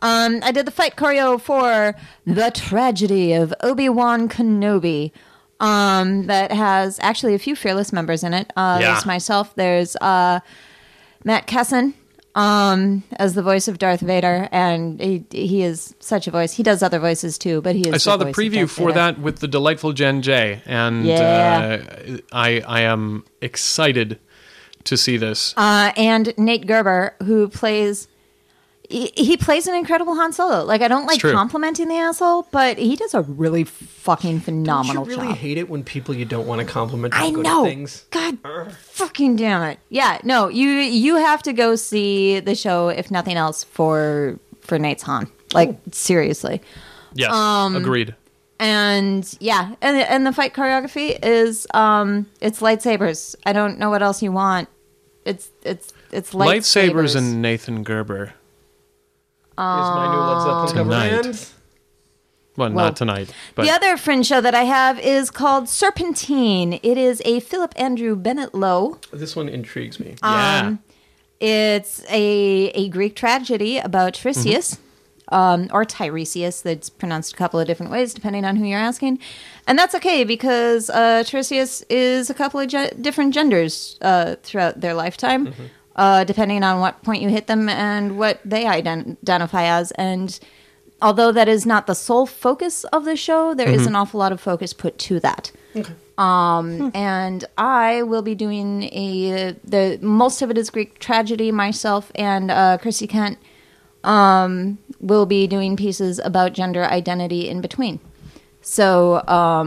I did the fight choreo for The Tragedy of Obi-Wan Kenobi. That has actually a few Fearless members in it. There's myself. There's Matt Kesson as the voice of Darth Vader, and he is such a voice. He does other voices too, but he is. I saw the voice preview for that with the delightful Jen J, and I am excited to see this. And Nate Gerber, who plays. He plays an incredible Han Solo. Like, I don't like complimenting the asshole, but he does a really fucking phenomenal job. Don't you really hate it when people you don't want to compliment I good know. Things? God fucking damn it. Yeah, no, you have to go see the show, if nothing else, for Nate's Han. Like, seriously. Yes, agreed. And yeah, and the fight choreography is it's lightsabers. I don't know what else you want. It's lightsabers and Nathan Gerber. Is my new Led Zeppelin cover Tonight. band? Well, not tonight. But The other Fringe show that I have is called Serpentine. It is a Philip Andrew Bennett Lowe. This one intrigues me. yeah. It's a Greek tragedy about Tiresias, or Tiresias. That's pronounced a couple of different ways depending on who you're asking. And that's okay because Tiresias is a couple of different genders throughout their lifetime. Depending on what point you hit them and what they identify as. And although that is not the sole focus of the show, there is an awful lot of focus put to that. Okay. And I will be doing the most of it is Greek tragedy myself, and Chrissy Kent will be doing pieces about gender identity in between. So,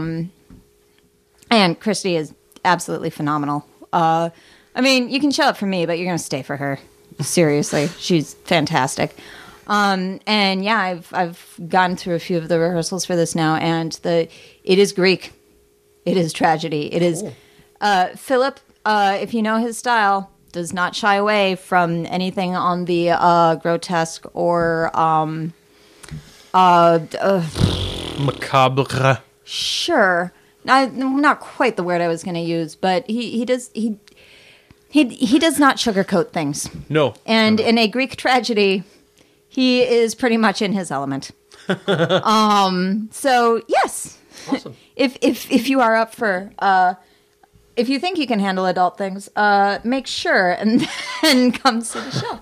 and Christy is absolutely phenomenal. I mean, you can show up for me, but you're going to stay for her. Seriously, she's fantastic. And yeah, I've gone through a few of the rehearsals for this now, and it is Greek. It is tragedy. It is Philip. If you know his style, does not shy away from anything on the grotesque or macabre. Sure, not quite the word I was going to use, but he does not sugarcoat things. No. And in a Greek tragedy, he is pretty much in his element. So yes. Awesome. If you are up for if you think you can handle adult things, make sure and then come see the show.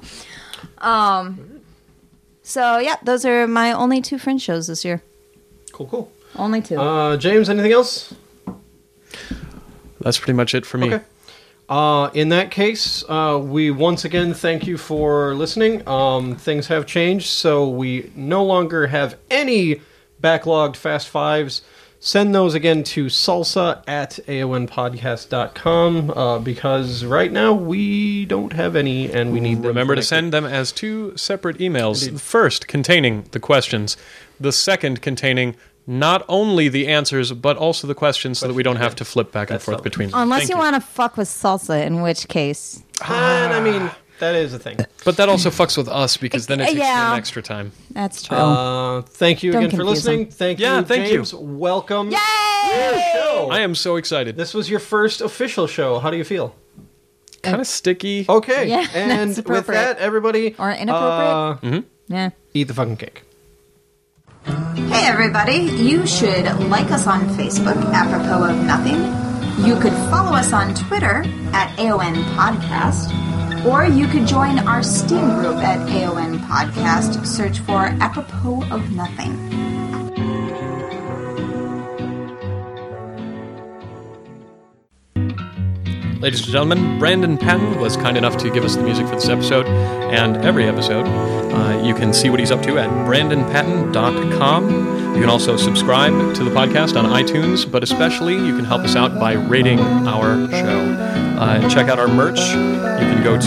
So yeah, those are my only 2 Fringe shows this year. Cool. Only 2. James, anything else? That's pretty much it for me. Okay. In that case, we once again thank you for listening. Things have changed, so we no longer have any backlogged Fast Fives. Send those again to salsa@aonpodcast.com because right now we don't have any and we need them. Remember to send them as 2 separate emails. Indeed. The first containing the questions, the second containing not only the answers but also the questions so that we don't have to flip back and forth between them. Unless you want to fuck with salsa, in which case. And I mean, that is a thing. But that also fucks with us because then it takes Yeah. an extra time. That's true. Thank you Don't again for confuse listening. them. Thank you, thank James. you. Welcome. Yay! Show. I am so excited. This was your first official show. How do you feel? Kind of sticky. Okay. Yeah, and that's with appropriate. that, everybody, Or inappropriate. Yeah. eat the fucking cake. Hey everybody, you should like us on Facebook, apropos of nothing. You could follow us on Twitter at AON Podcast, or you could join our Steam group at AON Podcast. Search for Apropos of Nothing. Ladies and gentlemen, Brandon Patton was kind enough to give us the music for this episode and every episode. You can see what he's up to at brandonpatton.com. You can also subscribe to the podcast on iTunes, but especially you can help us out by rating our show. Check out our merch. You can go to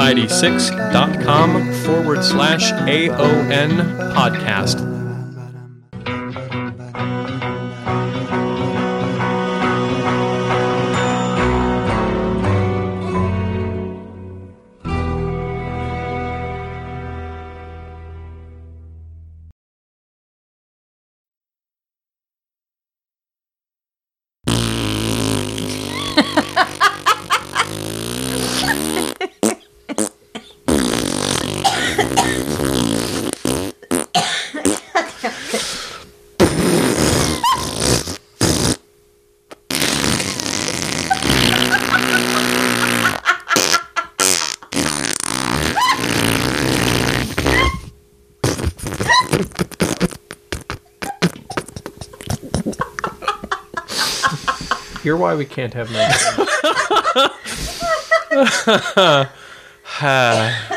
society6.com/AON podcast. Hear why we can't have nice things.